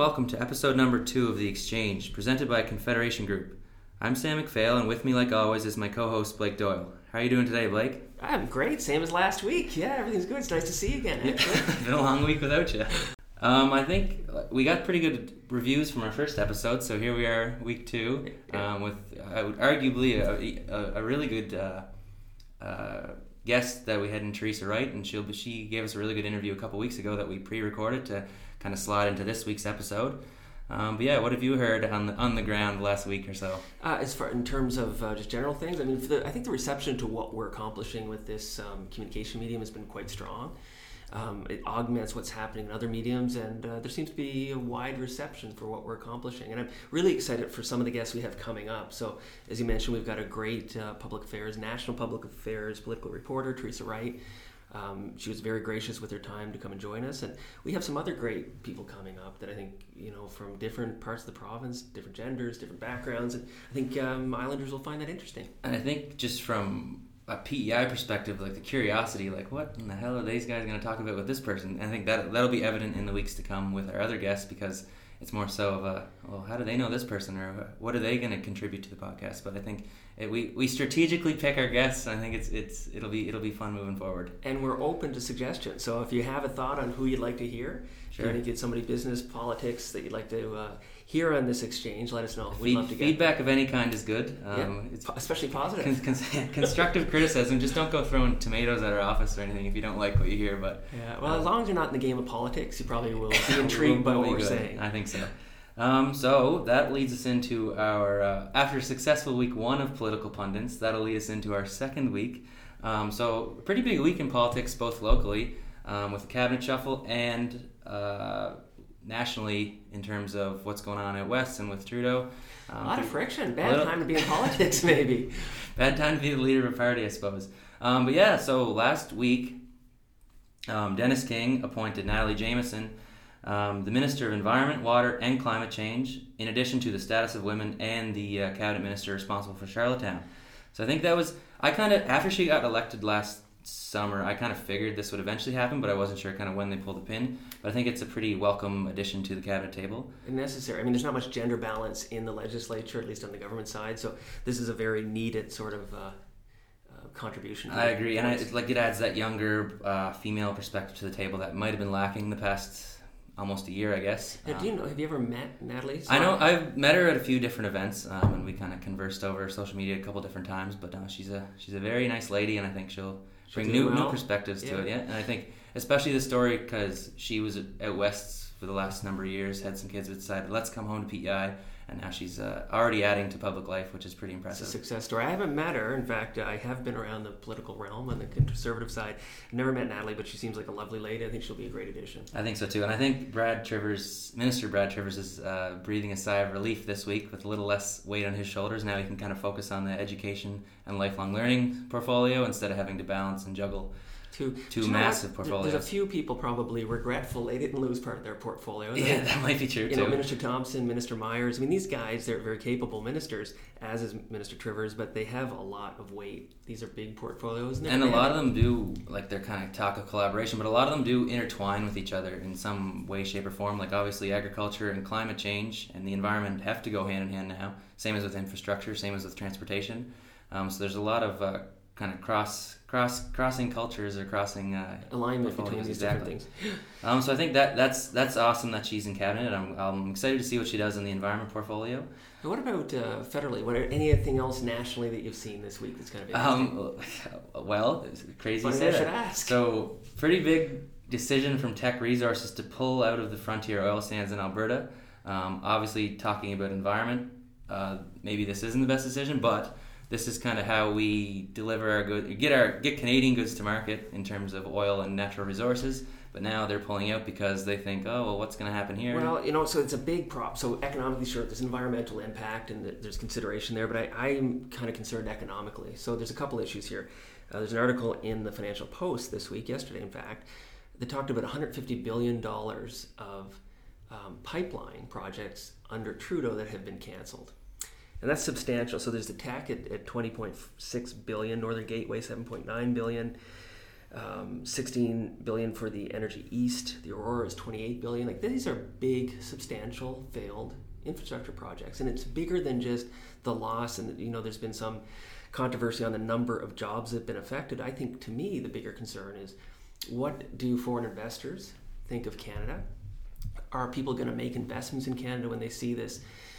welcome to episode number 2 of The Exchange, presented by Confederation Group. I'm Sam McPhail, and with me, like always, is my co-host, Blake Doyle. How are you doing today, Blake? I'm great, same as last week. Yeah, everything's good. It's nice to see you again, actually. It's been a long week without you. I think we got pretty good reviews from our first episode, so here we are, week 2, with arguably a really good guest that we had in Teresa Wright, and she gave us a really good interview a couple weeks ago that we pre-recorded to kind of slide into this week's episode. But yeah, what have you heard on the ground last week or so? As far in terms of just general things, I mean, I think the reception to what we're accomplishing with this communication medium has been quite strong. It augments what's happening in other mediums, and there seems to be a wide reception for what we're accomplishing. And I'm really excited for some of the guests we have coming up. So, as you mentioned, we've got a great national public affairs political reporter, Teresa Wright. She was very gracious with her time to come and join us, and we have some other great people coming up that I think, from different parts of the province, different genders, different backgrounds, and I think Islanders will find that interesting. And I think just from a PEI perspective, like the curiosity, like what in the hell are these guys going to talk about with this person? And I think that'll be evident in the weeks to come with our other guests, because it's more so of how do they know this person, or what are they going to contribute to the podcast? But I think we strategically pick our guests, and I think it'll be fun moving forward. And we're open to suggestions. So if you have a thought on who you'd like to hear, sure. If you get somebody business, politics that you'd like to hear on this exchange, let us know. We'd love to get feedback of any kind is good. Especially positive. Constructive criticism. Just don't go throwing tomatoes at our office or anything if you don't like what you hear. But as long as you're not in the game of politics, you probably will be intrigued by what we're saying. I think so. So that leads us into our after a successful week 1 of Political Pundits, that'll lead us into our second week. So a pretty big week in politics, both locally with the cabinet shuffle and nationally in terms of what's going on out west and with Trudeau. A lot of friction. Bad time to be in politics, maybe. Bad time to be the leader of a party, I suppose. But yeah, so last week, Dennis King appointed Natalie Jameson the Minister of Environment, Water and Climate Change, in addition to the status of women and the Cabinet Minister responsible for Charlottetown. So I think that was, after she got elected last summer, I kind of figured this would eventually happen, but I wasn't sure kind of when they pulled the pin. But I think it's a pretty welcome addition to the Cabinet table. And necessary. I mean, there's not much gender balance in the legislature, at least on the government side, so this is a very needed sort of contribution. I agree, and it adds that younger female perspective to the table that might have been lacking the past almost a year, I guess. Now, have you ever met Natalie? I know I've met her at a few different events, and we kind of conversed over social media a couple different times. But she's a very nice lady, and I think she'll bring new perspectives to it. Yeah, and I think especially the story because she was out west for the last number of years, had some kids, but decided let's come home to PEI. And now she's already adding to public life, which is pretty impressive. It's a success story. I haven't met her. In fact, I have been around the political realm on the conservative side. I've never met Natalie, but she seems like a lovely lady. I think she'll be a great addition. I think so too. And I think Minister Brad Trivers is breathing a sigh of relief this week with a little less weight on his shoulders. Now he can kind of focus on the education and lifelong learning portfolio instead of having to balance and juggle two massive portfolios. There's a few people probably regretful they didn't lose part of their portfolio. Yeah, that might be true too. Minister Thompson, Minister Myers. I mean, these guys, they're very capable ministers, as is Minister Trivers, but they have a lot of weight. These are big portfolios. And a lot of them do, they're kind of talk of collaboration, but a lot of them do intertwine with each other in some way, shape, or form. Like, obviously, agriculture and climate change and the environment have to go hand in hand now. Same as with infrastructure, same as with transportation. So there's a lot of kind of crossing cultures or crossing alignment between these different things. So I think that's awesome that she's in cabinet. I'm excited to see what she does in the environment portfolio. And what about federally? Anything else nationally that you've seen this week that's kind of interesting? Well, it's crazy to say that. I should ask. So pretty big decision from Teck Resources to pull out of the frontier oil sands in Alberta. Obviously, talking about environment, maybe this isn't the best decision, but this is kind of how we deliver our goods, get Canadian goods to market in terms of oil and natural resources. But now they're pulling out because they think, what's going to happen here? Well, so it's a big prop. So economically, sure, there's environmental impact and there's consideration there, but I'm kind of concerned economically. So there's a couple issues here. There's an article in the Financial Post yesterday, in fact, that talked about $150 billion of pipeline projects under Trudeau that have been canceled. And that's substantial. So there's the TAC at $20.6 billion, Northern Gateway $7.9 billion. $16 billion for the Energy East. The Aurora is $28 billion. Like, these are big, substantial, failed infrastructure projects, and it's bigger than just the loss. And there's been some controversy on the number of jobs that have been affected. I think, to me, the bigger concern is, what do foreign investors think of Canada? Are people going to make investments in Canada when they see this,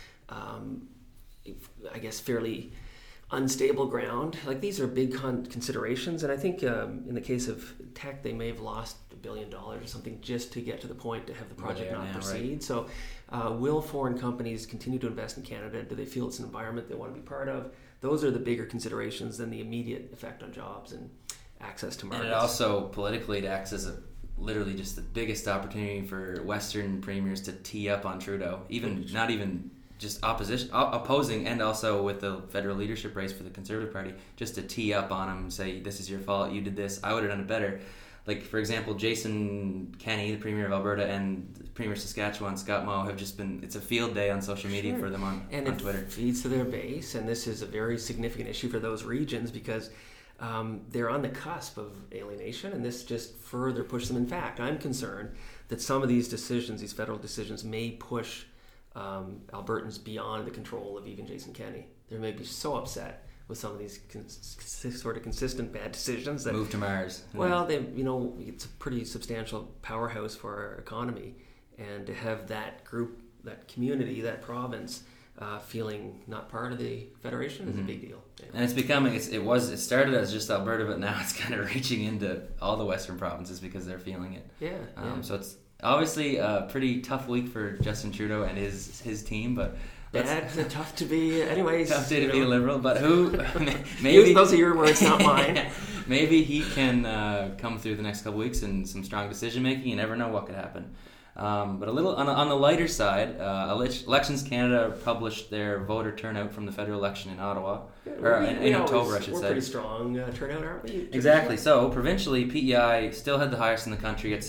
I guess, fairly unstable ground? Like, these are big considerations, and I think in the case of Teck, they may have lost $1 billion or something just to get to the point to have the project not proceed. Right. So will foreign companies continue to invest in Canada? Do they feel it's an environment they want to be part of? Those are the bigger considerations than the immediate effect on jobs and access to markets. And it also, politically, it acts as literally just the biggest opportunity for Western premiers to tee up on Trudeau, not even just opposing, and also with the federal leadership race for the Conservative Party, just to tee up on him and say, this is your fault, you did this, I would have done it better. Like, for example, Jason Kenney, the Premier of Alberta, and the Premier of Saskatchewan, Scott Moe, have just been, it's a field day on social media for them on Twitter. And it feeds to their base, and this is a very significant issue for those regions because they're on the cusp of alienation, and this just further pushes them. In fact, I'm concerned that some of these decisions, these federal decisions, may push Albertans beyond the control of even Jason Kenney. They may be so upset with some of these sort of consistent bad decisions that move to Mars. Well, it's a pretty substantial powerhouse for our economy, and to have that group, that community, that province feeling not part of the federation is a big deal. Yeah. And it's becoming, it started as just Alberta, but now it's kind of reaching into all the Western provinces because they're feeling it. Yeah. So it's obviously a pretty tough week for Justin Trudeau and his team, but tough to be, anyways. Tough day to be a Liberal, but who? Maybe those are your words, not mine. Maybe he can come through the next couple weeks in some strong decision making. You never know what could happen. But a little on the lighter side, Elections Canada published their voter turnout from the federal election in Ottawa, in October, I should say. We're pretty strong turnout, aren't we? Exactly. So provincially, PEI still had the highest in the country at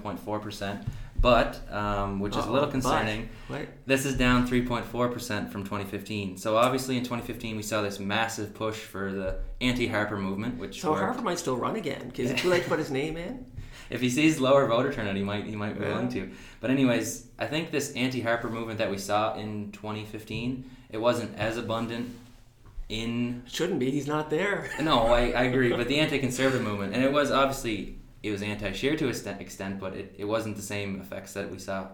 77.4%. But, which is a little concerning, this is down 3.4% from 2015. So obviously in 2015 we saw this massive push for the anti-Harper movement, which so Harper might still run again. Is it too late to put his name in? If he sees lower voter turnout, he might be willing to. But anyways, I think this anti-Harper movement that we saw in 2015, it wasn't as abundant in... Shouldn't be. He's not there. No, I agree. But the anti-conservative movement, and it was obviously... It was anti-Scheer to an extent, but it wasn't the same effects that we saw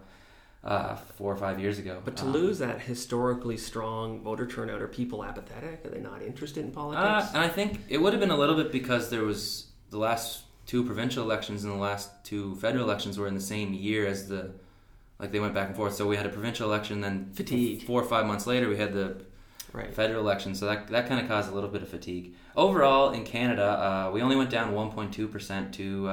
4 or 5 years ago. But to lose that historically strong voter turnout, are people apathetic? Are they not interested in politics? And I think it would have been a little bit because there was the last 2 provincial elections and the last 2 federal elections were in the same year as they went back and forth. So we had a provincial election, then fatigue. 4 or 5 months later we had the federal election, so that kind of caused a little bit of fatigue. Overall, in Canada, we only went down 1.2% to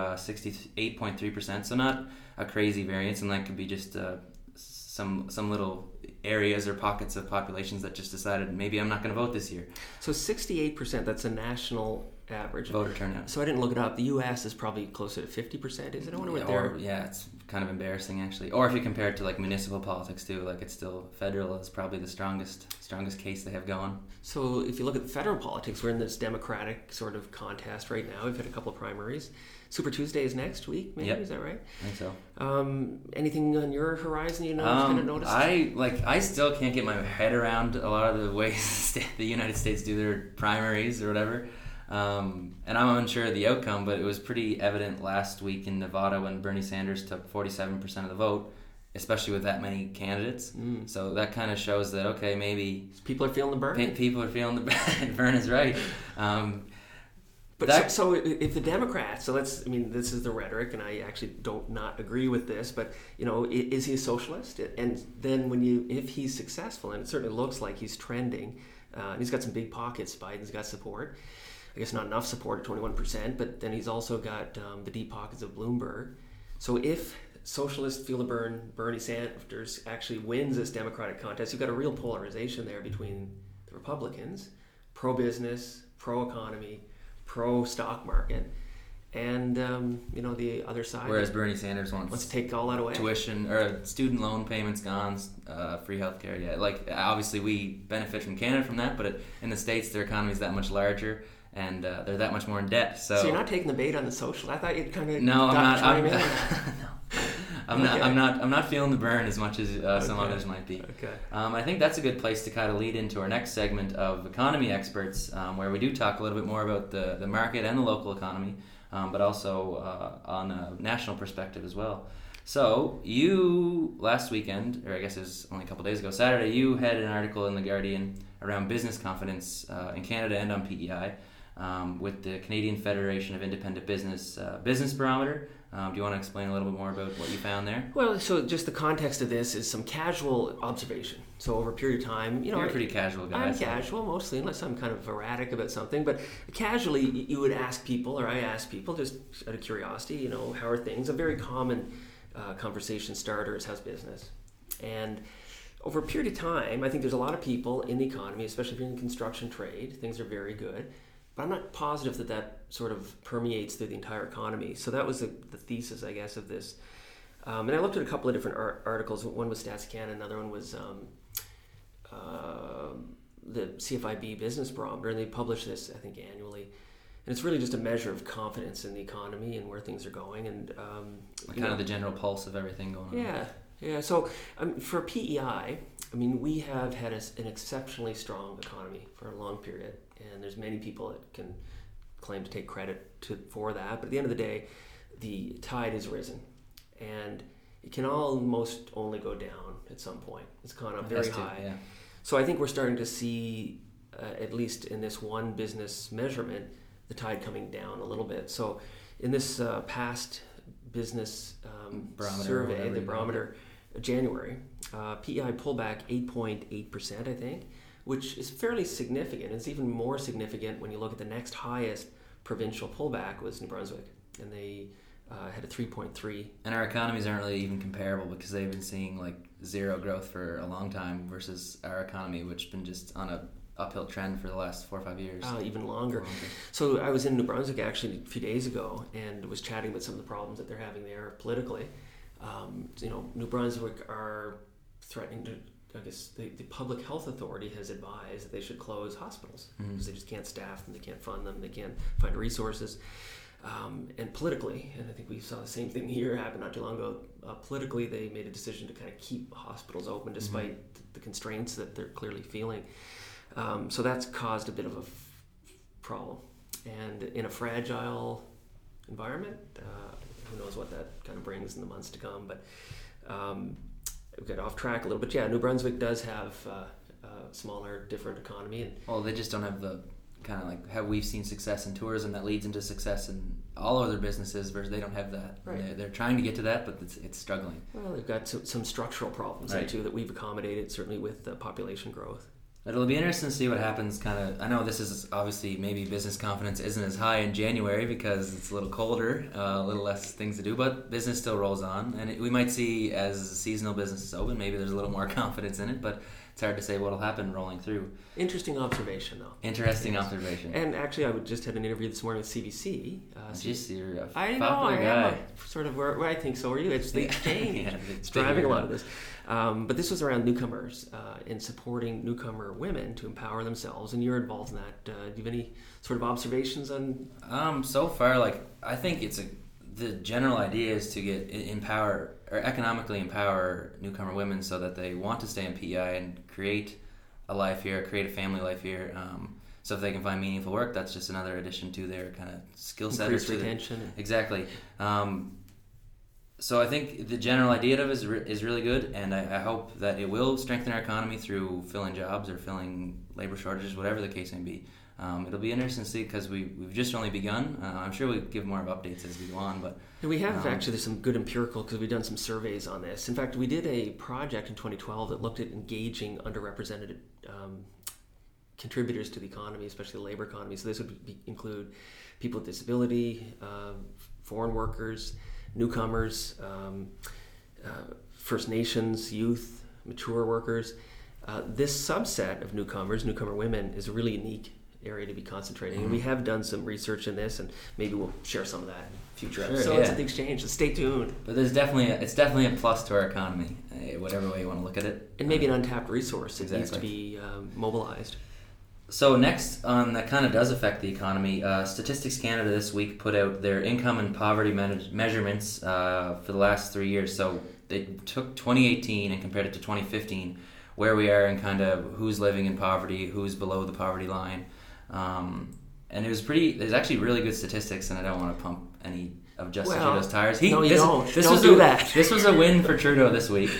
68.3%, so not a crazy variance, and that could be just some little areas or pockets of populations that just decided maybe I'm not going to vote this year. So 68%, that's a national average voter turnout. So I didn't look it up. The U.S. is probably closer to 50%, is it? I wonder what they're... Yeah, it's kind of embarrassing actually. Or if you compare it to like municipal politics too, like it's still federal is probably the strongest case they have going. So if you look at the federal politics, we're in this Democratic sort of contest right now. We've had a couple of primaries. Super Tuesday is next week, maybe. Yep. Is that right? I think so. Anything on your horizon you kind of noticed? I still can't get my head around a lot of the ways the United States do their primaries or whatever. And I'm unsure of the outcome, but it was pretty evident last week in Nevada when Bernie Sanders took 47% of the vote, especially with that many candidates. So that kind of shows that, okay, maybe... People are feeling the burn. People are feeling the burn. Burn is right. But so if the Democrats, this is the rhetoric, and I actually don't not agree with this, but, is he a socialist? And then if he's successful, and it certainly looks like he's trending, and he's got some big pockets, Biden's got support, I guess not enough support at 21%, but then he's also got the deep pockets of Bloomberg. So if socialist feel the burn Bernie Sanders actually wins this Democratic contest, you've got a real polarization there between the Republicans, pro-business, pro-economy, pro-stock market, and the other side. Whereas Bernie Sanders wants to take all that away. Tuition or student loan payments gone, free healthcare. Yeah, obviously we benefit from Canada from that, but in the States their economy is that much larger. and they're that much more in debt. So you're not taking the bait on the social. I thought you'd kind of no, I'm not. I'm not feeling the burn as much as some others might be. Okay. I think that's a good place to kind of lead into our next segment of Economy Experts, where we do talk a little bit more about the market and the local economy, but also on a national perspective as well. So you, last weekend, or I guess it was only a couple days ago, Saturday, you had an article in The Guardian around business confidence in Canada and on PEI with the Canadian Federation of Independent Business Business Barometer. Do you want to explain a little bit more about what you found there? Well, so just the context of this is some casual observation. So over a period of time, you're a pretty casual guy. I'm casual mostly, unless I'm kind of erratic about something. But casually, you would ask people, or I ask people, just out of curiosity, how are things? A very common conversation starter is how's business? And over a period of time, I think there's a lot of people in the economy, especially if you're in the construction trade, things are very good. But I'm not positive that sort of permeates through the entire economy. So that was the thesis, I guess, of this. And I looked at a couple of different articles. One was Stats Canada, another one was the CFIB Business Barometer, and they publish this, I think, annually. And it's really just a measure of confidence in the economy and where things are going. And kind of the general pulse of everything going on. Yeah. So for PEI, we have had an exceptionally strong economy for a long period. And there's many people that can claim to take credit for that. But at the end of the day, the tide has risen. And it can almost only go down at some point. It's gone up very high. Yeah. So I think we're starting to see, at least in this one business measurement, the tide coming down a little bit. So in this past business survey, the barometer, January, PEI pulled back 8.8%, I think, which is fairly significant. It's even more significant when you look at the next highest provincial pullback was New Brunswick, and they had a 3.3. And our economies aren't really even comparable because they've been seeing like zero growth for a long time versus our economy, which has been just on a uphill trend for the last 4 or 5 years. Even longer. So I was in New Brunswick actually a few days ago and was chatting about some of the problems that they're having there politically. New Brunswick are threatening to, I guess the public health authority has advised that they should close hospitals because they just can't staff them, they can't fund them, they can't find resources. And politically, and I think we saw the same thing here happen not too long ago, politically they made a decision to kind of keep hospitals open despite the constraints that they're clearly feeling. So that's caused a bit of a problem. And in a fragile environment, who knows what that kind of brings in the months to come, but we got off track a little bit. Yeah, New Brunswick does have a smaller, different economy. Well, they just don't have the kind of like how we've seen success in tourism that leads into success in all other businesses, versus they don't have that. Right. They're trying to get to that, but it's struggling. Well, they've got some structural problems there too that we've accommodated, certainly with population growth. It'll be interesting to see what happens. I know this is obviously maybe business confidence isn't as high in January because it's a little colder, a little less things to do, but business still rolls on. And we might see as seasonal businesses open, maybe there's a little more confidence in it, but it's hard to say what'll happen rolling through. Interesting observation, though. Interesting observation. And actually, I just had an interview this morning with CBC. You're a I know, popular I guy. am sort of where I think so are you. It's the exchange. Yeah, it's driving a lot of this. But this was around newcomers and supporting newcomer women to empower themselves, and you're involved in that. Do you have any sort of observations on? So far, I think the general idea is to empower or economically empower newcomer women so that they want to stay in PEI and create a life here, create a family life here. So if they can find meaningful work, that's just another addition to their kind of skill set. Increased retention. Exactly. So I think the general idea of it is really good, and I hope that it will strengthen our economy through filling jobs or filling labor shortages, whatever the case may be. It'll be interesting to see because we've just only begun. I'm sure we'll give more of updates as we go on. But we have actually some good empirical because we've done some surveys on this. In fact, we did a project in 2012 that looked at engaging underrepresented contributors to the economy, especially the labor economy. So this would include people with disability, foreign workers, newcomers, First Nations, youth, mature workers. This subset of newcomer women, is a really unique area to be concentrating. And we have done some research in this, and maybe we'll share some of that in future episodes at the Exchange. So stay tuned. But it's definitely a plus to our economy, whatever way you want to look at it. And maybe an untapped resource that needs to be mobilized. So next on that kind of does affect the economy, Statistics Canada this week put out their income and poverty measurements for the last 3 years. So they took 2018 and compared it to 2015, where we are and kind of who's living in poverty, who's below the poverty line. And there's actually really good statistics, and I don't want to pump any of Justin Trudeau's tires. No, you don't. This don't was do that. This was a win for Trudeau this week.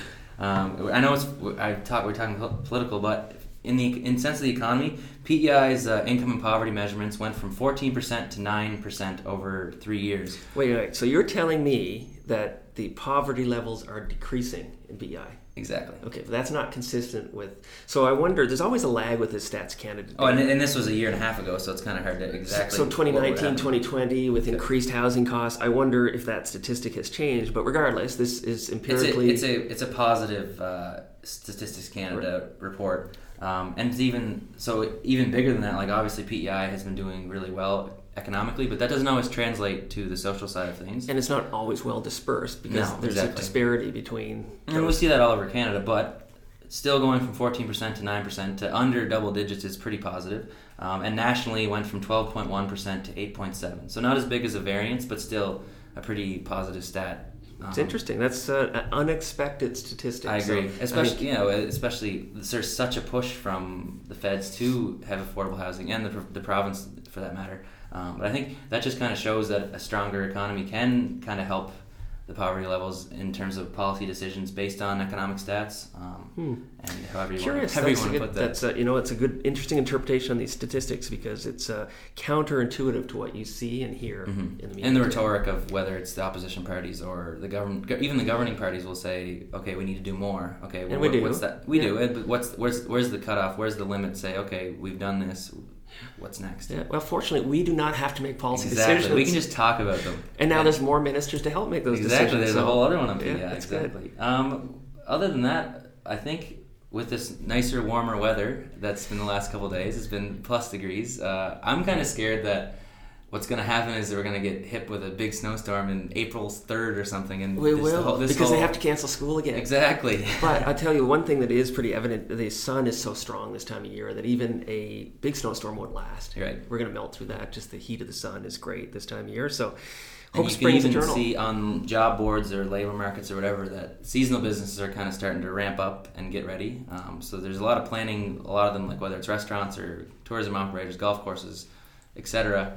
I know we're talking political, but in sense of the economy, PEI's income and poverty measurements went from 14% to 9% over 3 years. Wait. So you're telling me that the poverty levels are decreasing in PEI? Exactly. Okay, but that's not consistent with... So I wonder, there's always a lag with this Stats Canada. Oh, and this was a year and a half ago, so it's kind of hard to exactly... So 2019, 2020, with increased housing costs, I wonder if that statistic has changed. But regardless, this is empirically... It's a positive Statistics Canada report. And it's even bigger than that. Like, obviously PEI has been doing really well economically, but that doesn't always translate to the social side of things. And it's not always well dispersed because there's a disparity between... And we see that all over Canada, but still going from 14% to 9% to under double digits is pretty positive. And nationally went from 12.1% to 8.7%. So not as big as a variance, but still a pretty positive stat. It's interesting. That's an unexpected statistic. I agree. Especially there's such a push from the feds to have affordable housing, and the province for that matter. But I think that just kind of shows that a stronger economy can kind of help the poverty levels in terms of policy decisions based on economic stats. And however you want to put that. That's it's a good, interesting interpretation on these statistics because it's counterintuitive to what you see and hear in the media. And the rhetoric of whether it's the opposition parties or the government, even the governing parties will say, "Okay, we need to do more." Okay, well, and we do. What's that? We do. But where's the cutoff? Where's the limit? Say, okay, we've done this. What's next? Yeah, well, fortunately, we do not have to make policy decisions. We can just talk about them. And now there's more ministers to help make those decisions. Exactly. There's a whole other one up here. Yeah, exactly. Other than that, I think with this nicer, warmer weather that's been the last couple of days, it's been plus degrees. I'm kind of scared that what's going to happen is we're going to get hit with a big snowstorm in April 3rd or something. And we will, because they have to cancel school again. Exactly. But I'll tell you one thing that is pretty evident, the sun is so strong this time of year that even a big snowstorm won't last. You're right. We're going to melt through that. Just the heat of the sun is great this time of year. So hope spring's eternal. You can even see on job boards or labor markets or whatever that seasonal businesses are kind of starting to ramp up and get ready. So there's a lot of planning, a lot of them, like whether it's restaurants or tourism operators, golf courses, etc.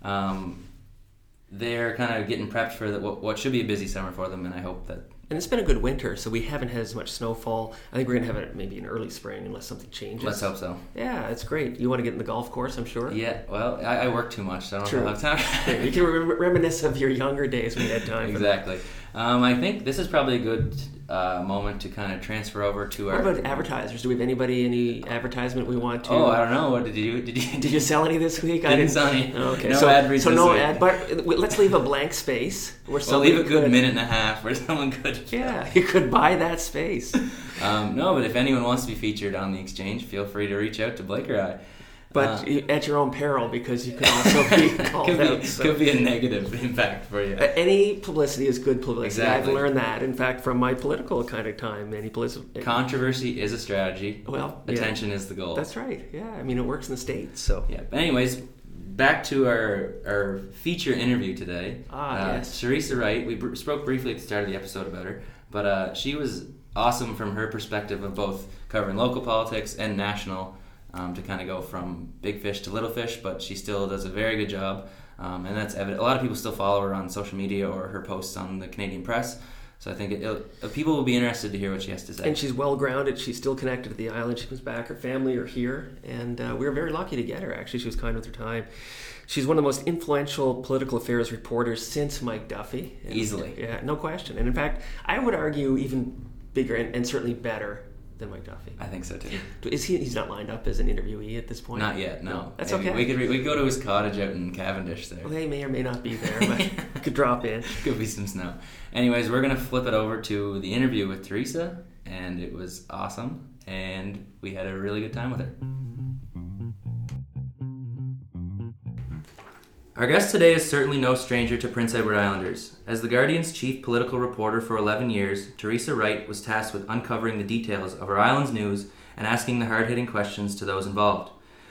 They're kind of getting prepped for what should be a busy summer for them, and I hope that... And it's been a good winter, so we haven't had as much snowfall. I think we're going to have it maybe in early spring unless something changes. Let's hope so. Yeah, it's great. You want to get in the golf course, I'm sure? Yeah, well, I work too much, so I don't have time. Yeah, you can reminisce of your younger days when you had time. Exactly. I think this is probably a good moment to kind of transfer over to our... What about advertisers? Do we have any advertisement we want to... Oh, I don't know. What did you sell any this week? Didn't sell any. Okay. No ad reads so this no week. ad, but let's leave a blank space where we'll leave a good minute and a half where someone could... Yeah, you could buy that space. No, but if anyone wants to be featured on the exchange, feel free to reach out to Blake or I. But at your own peril, because you could also be called out. Could be a negative impact for you. Any publicity is good publicity. Exactly. I've learned that, in fact, from my political kind of time. Controversy is a strategy. Well, attention is the goal. That's right. Yeah, I mean, it works in the States. So yeah. But anyways, back to our feature interview today. Yes. Theresa Wright. We spoke briefly at the start of the episode about her, but she was awesome from her perspective of both covering local politics and national. To kind of go from big fish to little fish, but she still does a very good job, and that's evident. A lot of people still follow her on social media or her posts on the Canadian Press, so I think people will be interested to hear what she has to say. And she's well grounded. She's still connected to the island. She comes back. Her family are here, and we were very lucky to get her. Actually, she was kind with her time. She's one of the most influential political affairs reporters since Mike Duffy. Easily. Yeah, no question. And in fact, I would argue even bigger and certainly better than Mike Duffy. I think so too. He's not lined up as an interviewee at this point? Not yet, no. That's maybe. okay. We could go to his cottage out in Cavendish there. Well, they may or may not be there, but we could drop in. Could be some snow. Anyways, we're going to flip it over to the interview with Theresa, and it was awesome, and we had a really good time with her. Our guest today is certainly no stranger to Prince Edward Islanders. As the Guardian's chief political reporter for 11 years, Theresa Wright was tasked with uncovering the details of our island's news and asking the hard-hitting questions to those involved.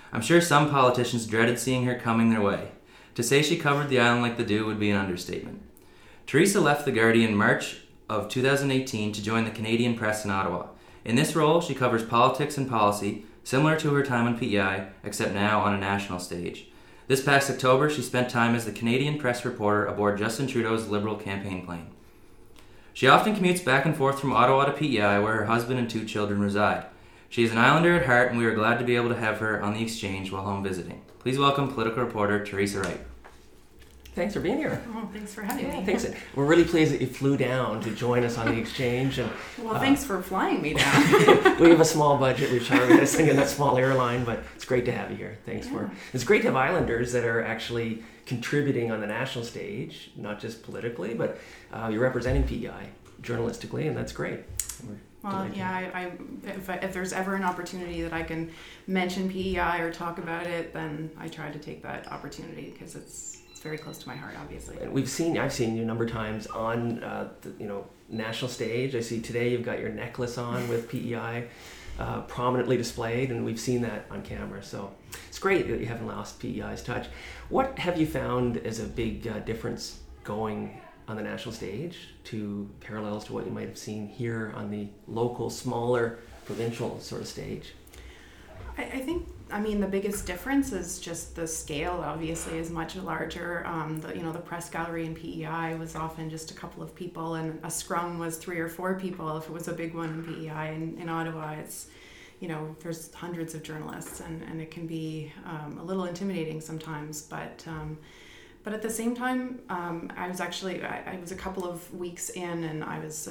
I'm sure some politicians dreaded seeing her coming their way. To say she covered the island like the dew would be an understatement. Teresa left The Guardian in March of 2018 to join the Canadian Press in Ottawa. In this role, she covers politics and policy, similar to her time on PEI, except now on a national stage. This past October, she spent time as the Canadian Press reporter aboard Justin Trudeau's Liberal campaign plane. She often commutes back and forth from Ottawa to PEI, where her husband and 2 children reside. She is an Islander at heart, and we are glad to be able to have her on the exchange while home visiting. Please welcome political reporter Teresa Wright. Thanks for being here. Oh, thanks for having me. Thanks. We're really pleased that you flew down to join us on the exchange. And well, thanks for flying me down. We have a small budget. We've chartered this thing in that small airline, but it's great to have you here. Thanks for. It's great to have Islanders that are actually contributing on the national stage, not just politically, but you're representing PEI journalistically, and that's great. Well, yeah, if there's ever an opportunity that I can mention PEI or talk about it, then I try to take that opportunity because it's very close to my heart, obviously. And I've seen you a number of times on the national stage. I see today you've got your necklace on with PEI prominently displayed, and we've seen that on camera. So it's great that you haven't lost PEI's touch. What have you found as a big difference going on the national stage to parallels to what you might have seen here on the local, smaller, provincial sort of stage? I think, the biggest difference is just the scale. Obviously, is much larger. The press gallery in PEI was often just a couple of people, and a scrum was 3 or 4 people if it was a big one in PEI. And in Ottawa, it's there's hundreds of journalists, and it can be a little intimidating sometimes. But at the same time, I was a couple of weeks in, and I was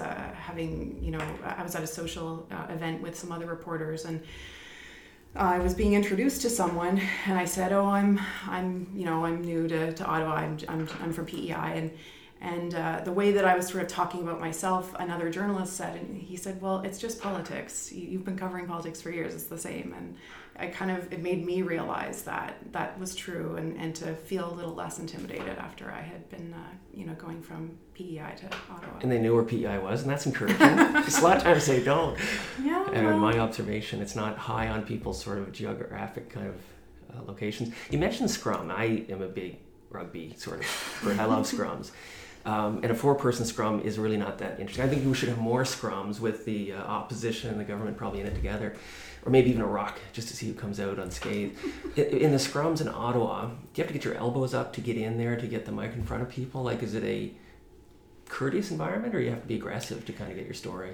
I was at a social event with some other reporters, and I was being introduced to someone, and I said, "Oh, I'm new to Ottawa. I'm from PEI," and the way that I was sort of talking about myself, another journalist said, and he said, "Well, it's just politics. You've been covering politics for years. It's the same." And it made me realize that was true, and to feel a little less intimidated after I had been going from PEI to Ottawa. And they knew where PEI was, and that's encouraging. Because a lot of times they don't. Yeah. And in my observation, it's not high on people's sort of geographic kind of locations. You mentioned scrum. I am a big rugby sort of. I love scrums. And a 4-person scrum is really not that interesting. I think we should have more scrums with the opposition and the government probably in it together. Or maybe even a ruck, just to see who comes out unscathed. In the scrums in Ottawa, do you have to get your elbows up to get in there, to get the mic in front of people? Like, is it a courteous environment, or you have to be aggressive to kind of get your story?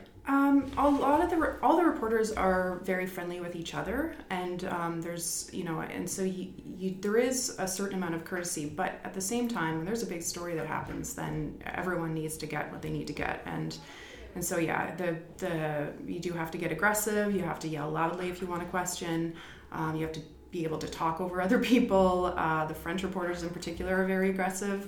All the reporters are very friendly with each other, and there's and so there is a certain amount of courtesy, but at the same time, when there's a big story that happens, then everyone needs to get what they need to get, and so you do have to get aggressive. You have to yell loudly if you want a question. You have to be able to talk over other people. The French reporters in particular are very aggressive.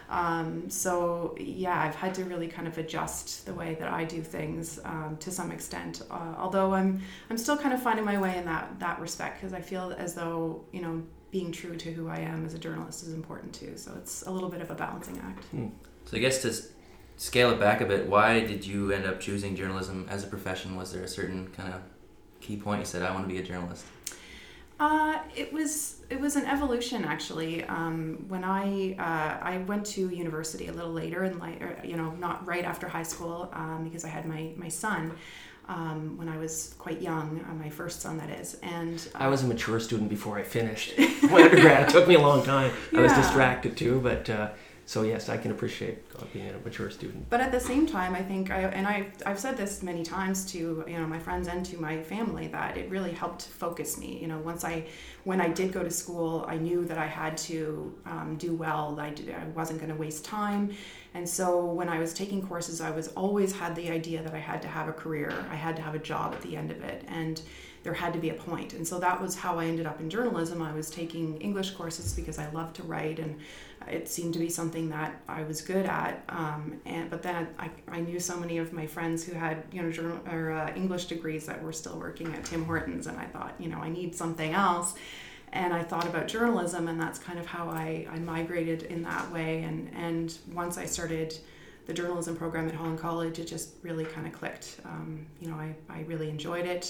I've had to really kind of adjust the way that I do things to some extent. Although I'm still kind of finding my way in that respect, because I feel as though being true to who I am as a journalist is important too. So it's a little bit of a balancing act. So I guess to scale it back a bit, why did you end up choosing journalism as a profession? Was there a certain kind of key point you said, I want to be a journalist? It was an evolution, actually. When I went to university a little later in life, not right after high school, because I had my son when I was quite young, my first son, that is. And I was a mature student before I finished my undergrad. It took me a long time. Yeah. I was distracted too, but so yes, I can appreciate being a mature student. But at the same time, I think I've said this many times to my friends and to my family, that it really helped focus me. When I did go to school, I knew that I had to do well. I wasn't going to waste time, and so when I was taking courses, I always had the idea that I had to have a career. I had to have a job at the end of it, and there had to be a point. And so that was how I ended up in journalism. I was taking English courses because I love to write, and it seemed to be something that I was good at. But then I knew so many of my friends who had English degrees that were still working at Tim Hortons, and I thought, I need something else. And I thought about journalism, and that's kind of how I migrated in that way. And once I started the journalism program at Holland College, it just really kind of clicked. I really enjoyed it.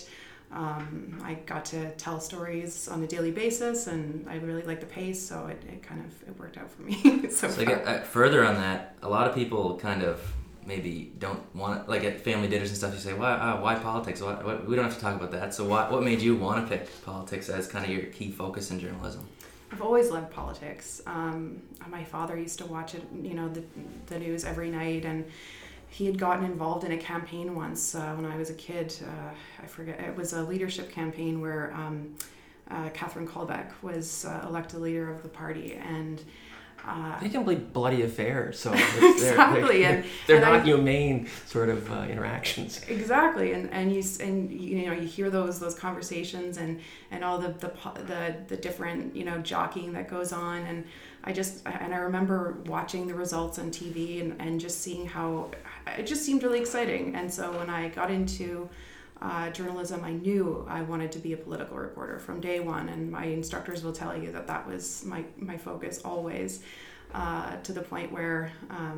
I got to tell stories on a daily basis, and I really liked the pace, so it worked out for me so far. Further on that, a lot of people kind of maybe don't want, like at family dinners and stuff, you say, why politics? We don't have to talk about that. So what made you want to pick politics as kind of your key focus in journalism? I've always loved politics. My father used to watch it, the news every night, and he had gotten involved in a campaign once when I was a kid. I forget, it was a leadership campaign where Catherine Colbeck was elected leader of the party, and they can be bloody affairs, so exactly, they're not humane sort of interactions. Exactly, and you hear those conversations and all the different jockeying that goes on, and I remember watching the results on TV and just seeing how it just seemed really exciting. And so when I got into journalism, I knew I wanted to be a political reporter from day one, and my instructors will tell you that was my focus always, to the point where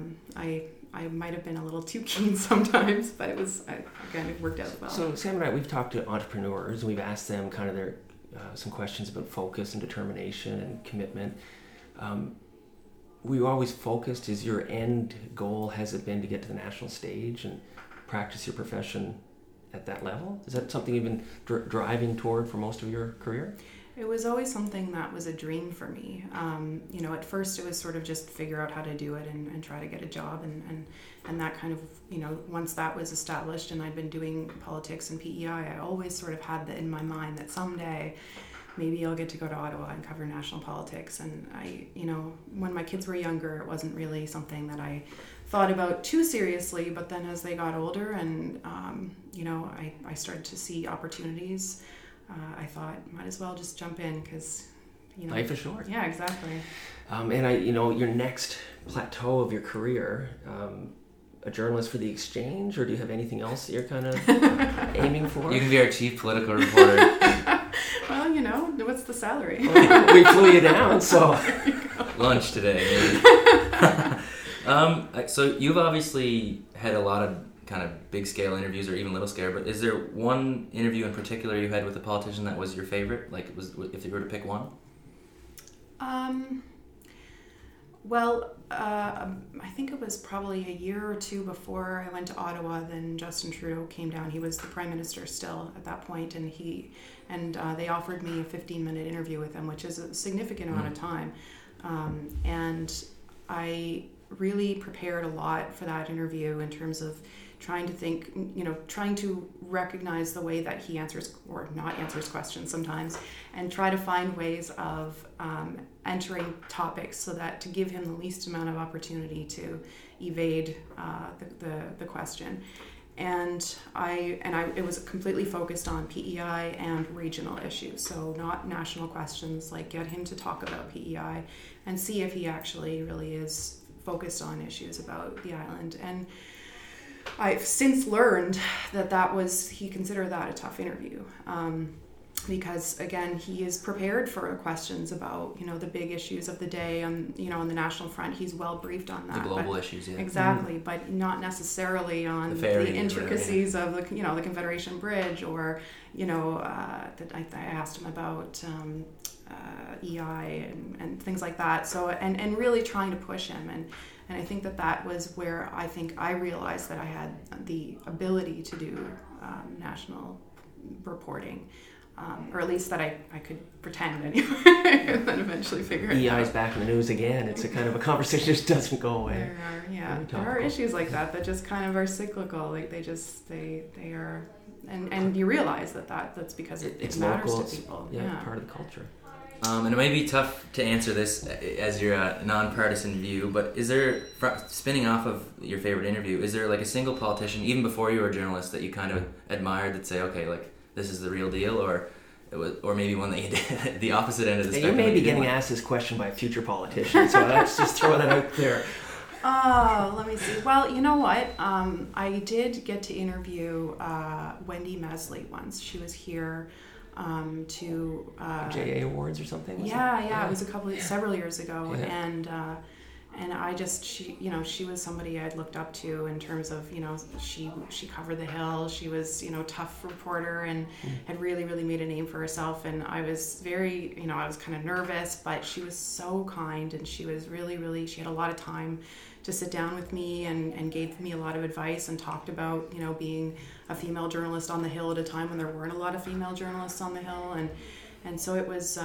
I might have been a little too keen sometimes, but it worked out well. So Sam and I, we've talked to entrepreneurs, and we've asked them kind of their some questions about focus and determination and commitment. Were you always focused? Is your end goal, has it been to get to the national stage and practice your profession at that level? Is that something you've been driving toward for most of your career? It was always something that was a dream for me. At first it was sort of just figure out how to do it and try to get a job, and that kind of, once that was established and I'd been doing politics and PEI, I always sort of had that in my mind that someday maybe I'll get to go to Ottawa and cover national politics. And when my kids were younger, it wasn't really something that I thought about too seriously, but then as they got older and I started to see opportunities, I thought might as well just jump in, because life is short. Yeah, exactly. And your next plateau of your career, a journalist for The Exchange, or do you have anything else that you're kind of aiming for? You can be our chief political reporter. Well, what's the salary? Well, we flew you down, so lunch today. So you've obviously had a lot of kind of big scale interviews, or even little scale, but is there one interview in particular you had with a politician that was your favorite? Like, if you were to pick one? I think it was probably a year or two before I went to Ottawa, then Justin Trudeau came down. He was the Prime Minister still at that point, and they offered me a 15-minute interview with him, which is a significant amount of time. And I really prepared a lot for that interview in terms of trying to think, trying to recognize the way that he answers or not answers questions sometimes, and try to find ways of entering topics so that to give him the least amount of opportunity to evade the question. And it was completely focused on PEI and regional issues, so not national questions. Like, get him to talk about PEI and see if he actually really is focused on issues about the island. And I've since learned that he considered that a tough interview, because again, he is prepared for questions about the big issues of the day on the national front. He's well briefed on that. The global issues, yeah. Exactly, but not necessarily on the intricacies of the Confederation Bridge, or that I asked him about EI and things like that. So and really trying to push him, and I think that was where I think I realized that I had the ability to do national reporting, or at least that I could pretend anyway, and then eventually figure it out. EI's back in the news again. It's a kind of a conversation that just doesn't go away. There are issues like that just kind of are cyclical. Like they are, and you realize that's because it matters local, to people. Yeah, part of the culture. And it may be tough to answer this as your non-partisan view, but is there, spinning off of your favorite interview, is there like a single politician, even before you were a journalist, that you kind of admired, that say, okay, like, this is the real deal, or maybe one that you did the opposite end of the spectrum? You may be getting asked this question by a future politician, so let's just throw that out there. Let me see. Well, you know what? I did get to interview Wendy Mesley once. She was here to JA Awards or something? Yeah, it was several years ago, I just, she was somebody I'd looked up to in terms of, she covered the Hill. She was, tough reporter and had really, really made a name for herself. And I was very, I was kind of nervous, but she was so kind, and she was really, really, she had a lot of time to sit down with me and gave me a lot of advice and talked about, being a female journalist on the Hill at a time when there weren't a lot of female journalists on the Hill. And so that was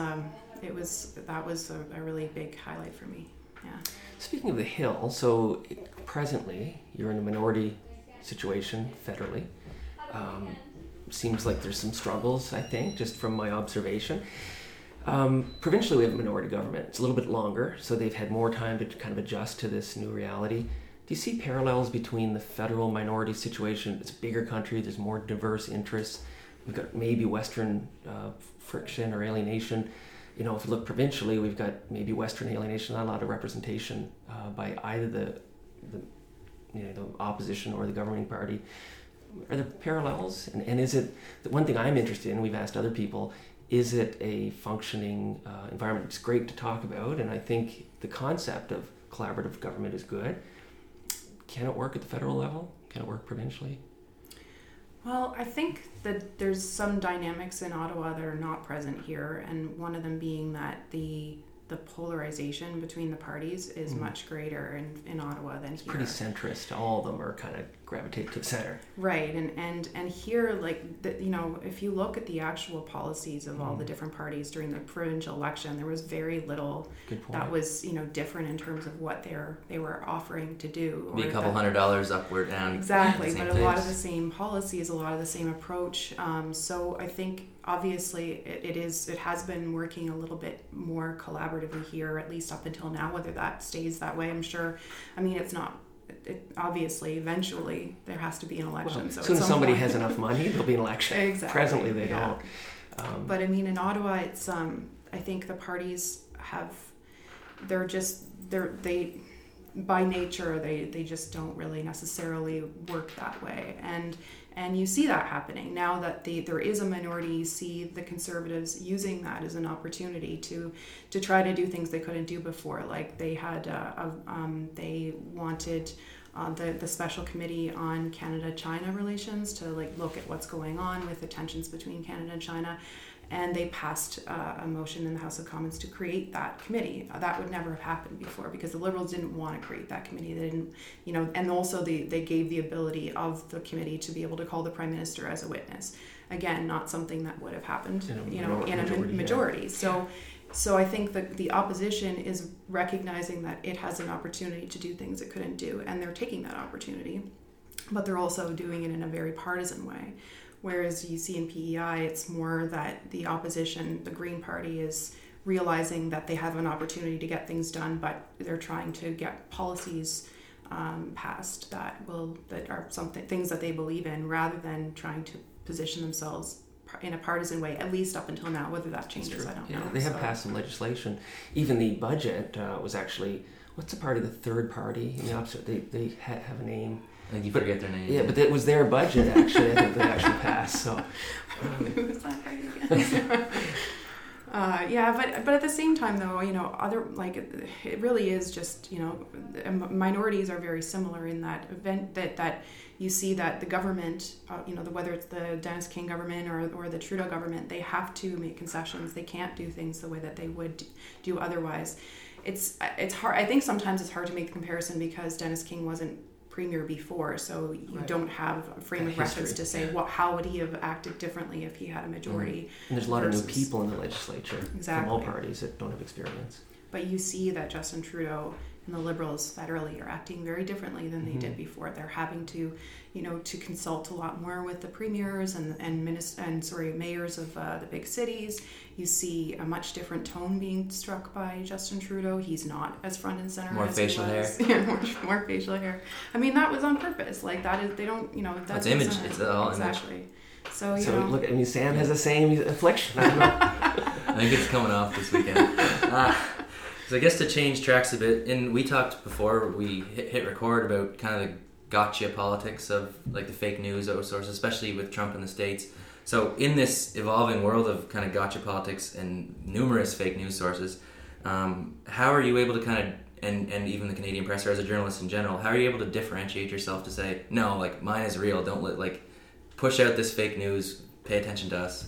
a really big highlight for me. Yeah. Speaking of the Hill, so presently you're in a minority situation federally. Seems like there's some struggles, I think, just from my observation. Provincially, we have a minority government. It's a little bit longer, so they've had more time to kind of adjust to this new reality. Do you see parallels between the federal minority situation? It's a bigger country, there's more diverse interests. We've got maybe Western friction or alienation. If you look provincially, we've got maybe Western alienation, not a lot of representation by either the opposition or the governing party. Are there parallels? And is it, the one thing I'm interested in, we've asked other people, is it a functioning environment? It's great to talk about, and I think the concept of collaborative government is good. Can it work at the federal level? Can it work provincially? Well, I think that there's some dynamics in Ottawa that are not present here, and one of them being that the polarization between the parties is much greater in Ottawa than it's here. Pretty centrist. All of them are kind of gravitate to the center. Right, and here, if you look at the actual policies of all the different parties during the provincial election, there was very little that was different in terms of what they were offering to do. Be a couple $100 up or down. Exactly, but a lot of the same policies, a lot of the same approach. So I think obviously it has been working a little bit more collaboratively here, at least up until now. Whether that stays that way, I'm sure. I mean, it's not. Obviously, eventually, there has to be an election. Well, as soon as somebody has enough money, there'll be an election. Exactly. Presently, they don't. But I mean, in Ottawa, it's I think the parties they by nature they just don't really necessarily work that way, and you see that happening now that there is a minority. You see the Conservatives using that as an opportunity to try to do things they couldn't do before. Like they had they wanted the special committee on Canada-China relations to look at what's going on with the tensions between Canada and China. And they passed a motion in the House of Commons to create that committee. That would never have happened before because the Liberals didn't want to create that committee. They didn't, and also they gave the ability of the committee to be able to call the Prime Minister as a witness. Again, not something that would have happened, in a majority. Yeah. So I think that the opposition is recognizing that it has an opportunity to do things it couldn't do, and they're taking that opportunity, but they're also doing it in a very partisan way. Whereas you see in PEI, it's more that the opposition, the Green Party, is realizing that they have an opportunity to get things done, but they're trying to get policies passed that are things that they believe in, rather than trying to position themselves in a partisan way, at least up until now. Whether that changes, I don't know. They have passed some legislation. Even the budget was actually, what's the party, the third party? In the opposite, they have a name. I think you forget their name. Yeah, but it was their budget, actually. I think they actually passed. So, who was that party again? But at the same time, though, other it really is just minorities are very similar in that event that you see that the government, whether it's the Dennis King government or the Trudeau government, they have to make concessions. They can't do things the way that they would do otherwise. It's hard. I think sometimes it's hard to make the comparison because Dennis King wasn't premier before, so you don't have a frame of reference to say how would he have acted differently if he had a majority. And there's a lot of new people in the legislature from all parties that don't have experience. But you see that Justin Trudeau and the Liberals federally are acting very differently than they did before. They're having to, to consult a lot more with the premiers and mayors of the big cities. You see a much different tone being struck by Justin Trudeau. He's not as front and center. More as facial he was. hair. Yeah, more facial hair. I mean, that was on purpose. Like that is, they don't, that's image. It's all exactly. Image. So look, Sam has the same affliction. I don't know. I think it's coming off this weekend. So I guess to change tracks a bit, and we talked before we hit record about kind of the gotcha politics of the fake news sources, especially with Trump in the States. So in this evolving world of kind of gotcha politics and numerous fake news sources, how are you able to kind of and even the Canadian press, or as a journalist in general, how are you able to differentiate yourself to say, no, like, mine is real, don't push out this fake news, pay attention to us?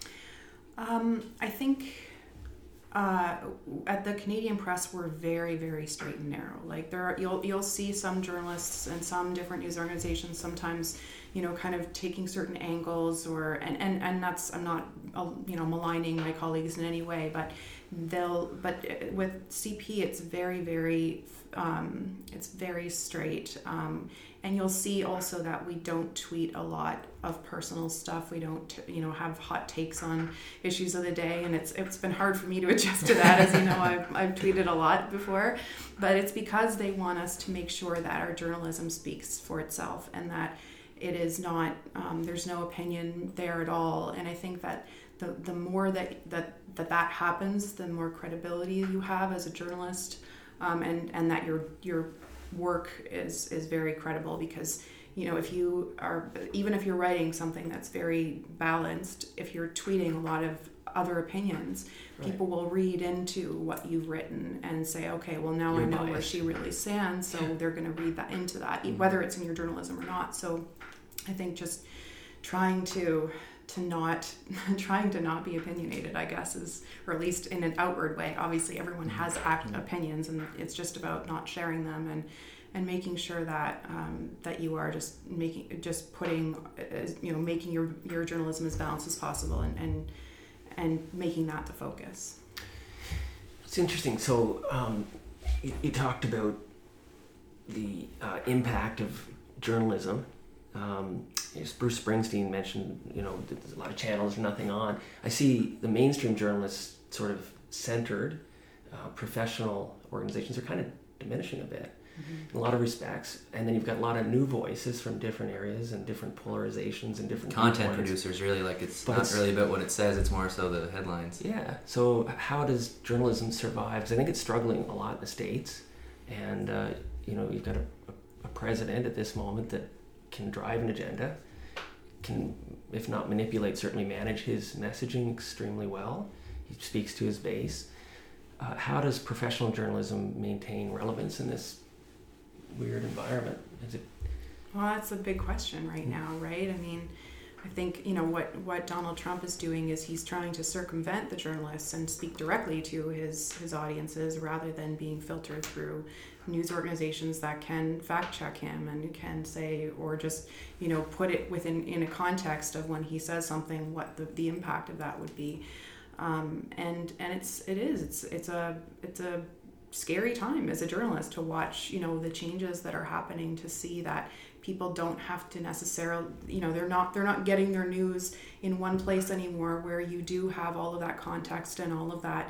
I think at the Canadian press, we're very, very straight and narrow. Like you'll see some journalists and some different news organizations sometimes, kind of taking certain angles and that's, I'm not, maligning my colleagues in any way, but with CP, it's very, very, it's very straight. And you'll see also that we don't tweet a lot of personal stuff. We don't, have hot takes on issues of the day. And it's been hard for me to adjust to that. As you know, I've tweeted a lot before. But it's because they want us to make sure that our journalism speaks for itself and that it is not, there's no opinion there at all. And I think that the more that happens, the more credibility you have as a journalist, and that your work is very credible, because if you're writing something that's very balanced, if you're tweeting a lot of other opinions, right, people will read into what you've written and say, okay, well, now I know where she really stands, so they're going to read that into that, whether it's in your journalism or not. So I think just trying to not be opinionated, I guess, or at least in an outward way. Obviously everyone has opinions, and it's just about not sharing them and making sure that that you are making your journalism as balanced as possible and making that the focus. It's interesting. So you talked about the impact of journalism. Bruce Springsteen mentioned, there's a lot of channels, nothing on. I see the mainstream journalists sort of centered, professional organizations are kind of diminishing a bit in a lot of respects. And then you've got a lot of new voices from different areas and different polarizations and different content producers, really. Like it's not really about what it says, it's more so the headlines. Yeah. So how does journalism survive? Because I think it's struggling a lot in the States. And, you've got a president at this moment that can drive an agenda, can, if not manipulate, certainly manage his messaging extremely well. He speaks to his base. How does professional journalism maintain relevance in this weird environment? Well, that's a big question right now, right? I mean, I think, what Donald Trump is doing is he's trying to circumvent the journalists and speak directly to his audiences, rather than being filtered through news organizations that can fact check him and can say, or just, put it in a context of when he says something, what the impact of that would be. And it's a scary time as a journalist to watch, the changes that are happening, to see that people don't have to necessarily, they're not getting their news in one place anymore, where you do have all of that context and all of that,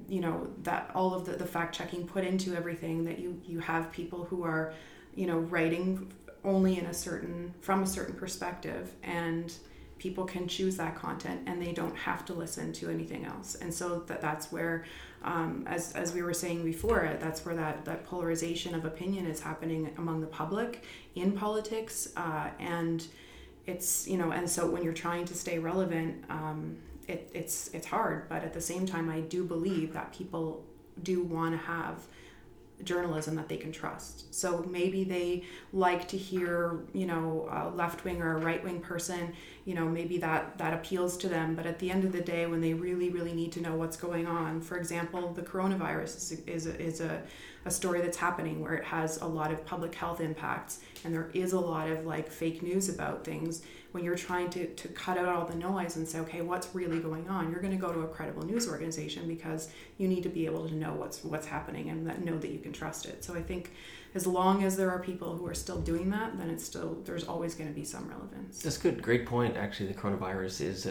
that all of the fact checking put into everything, that you have people who are, writing only from a certain perspective, and people can choose that content and they don't have to listen to anything else. And so that's where, as we were saying before, that's where that polarization of opinion is happening among the public in politics. And it's, and so when you're trying to stay relevant, it's hard. But at the same time, I do believe that people do want to have journalism that they can trust. So maybe they like to hear, a left-wing or a right-wing person, maybe that appeals to them. But at the end of the day, when they really, really need to know what's going on, for example, the coronavirus is a story that's happening where it has a lot of public health impacts, and there is a lot of fake news about things. When you're trying to cut out all the noise and say, okay, what's really going on, you're going to go to a credible news organization, because you need to be able to know what's happening and know that you can trust it. So I think as long as there are people who are still doing that, then there's always going to be some relevance. That's good. Great point. Actually, the coronavirus is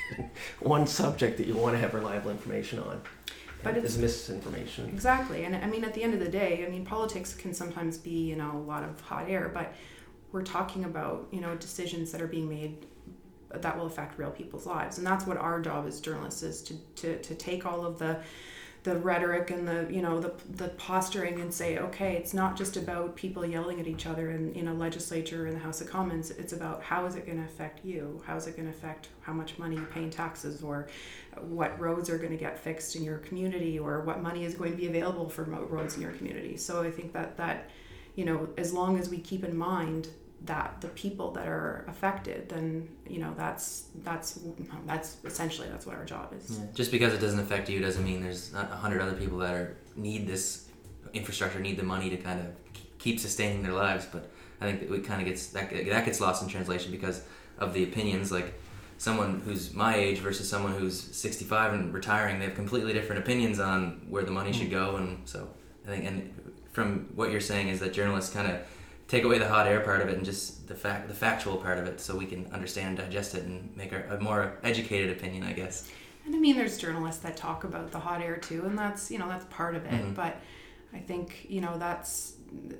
one subject that you want to have reliable information on. But it's misinformation. Exactly. And I mean, at the end of the day, politics can sometimes be, a lot of hot air, but we're talking about, decisions that are being made that will affect real people's lives. And that's what our job as journalists is, to take all of the the rhetoric and the posturing and say, okay, it's not just about people yelling at each other in a legislature or in the House of Commons. It's about how is it going to affect you? How is it going to affect how much money you pay in taxes, or what roads are going to get fixed in your community, or what money is going to be available for roads in your community. So I think that as long as we keep in mind that the people that are affected, then that's essentially that's what our job is. Yeah. Just because it doesn't affect you doesn't mean there's not 100 other people that need this infrastructure, need the money to kind of keep sustaining their lives. But I think that it kind of gets that gets lost in translation because of the opinions. Like someone who's my age versus someone who's 65 and retiring, they have completely different opinions on where the money should go. And so I think, and from what you're saying, is that journalists kind of take away the hot air part of it and just the factual part of it, so we can understand, digest it, and make a more educated opinion, I guess. And I mean, there's journalists that talk about the hot air too, and that's part of it. Mm-hmm. But I think that's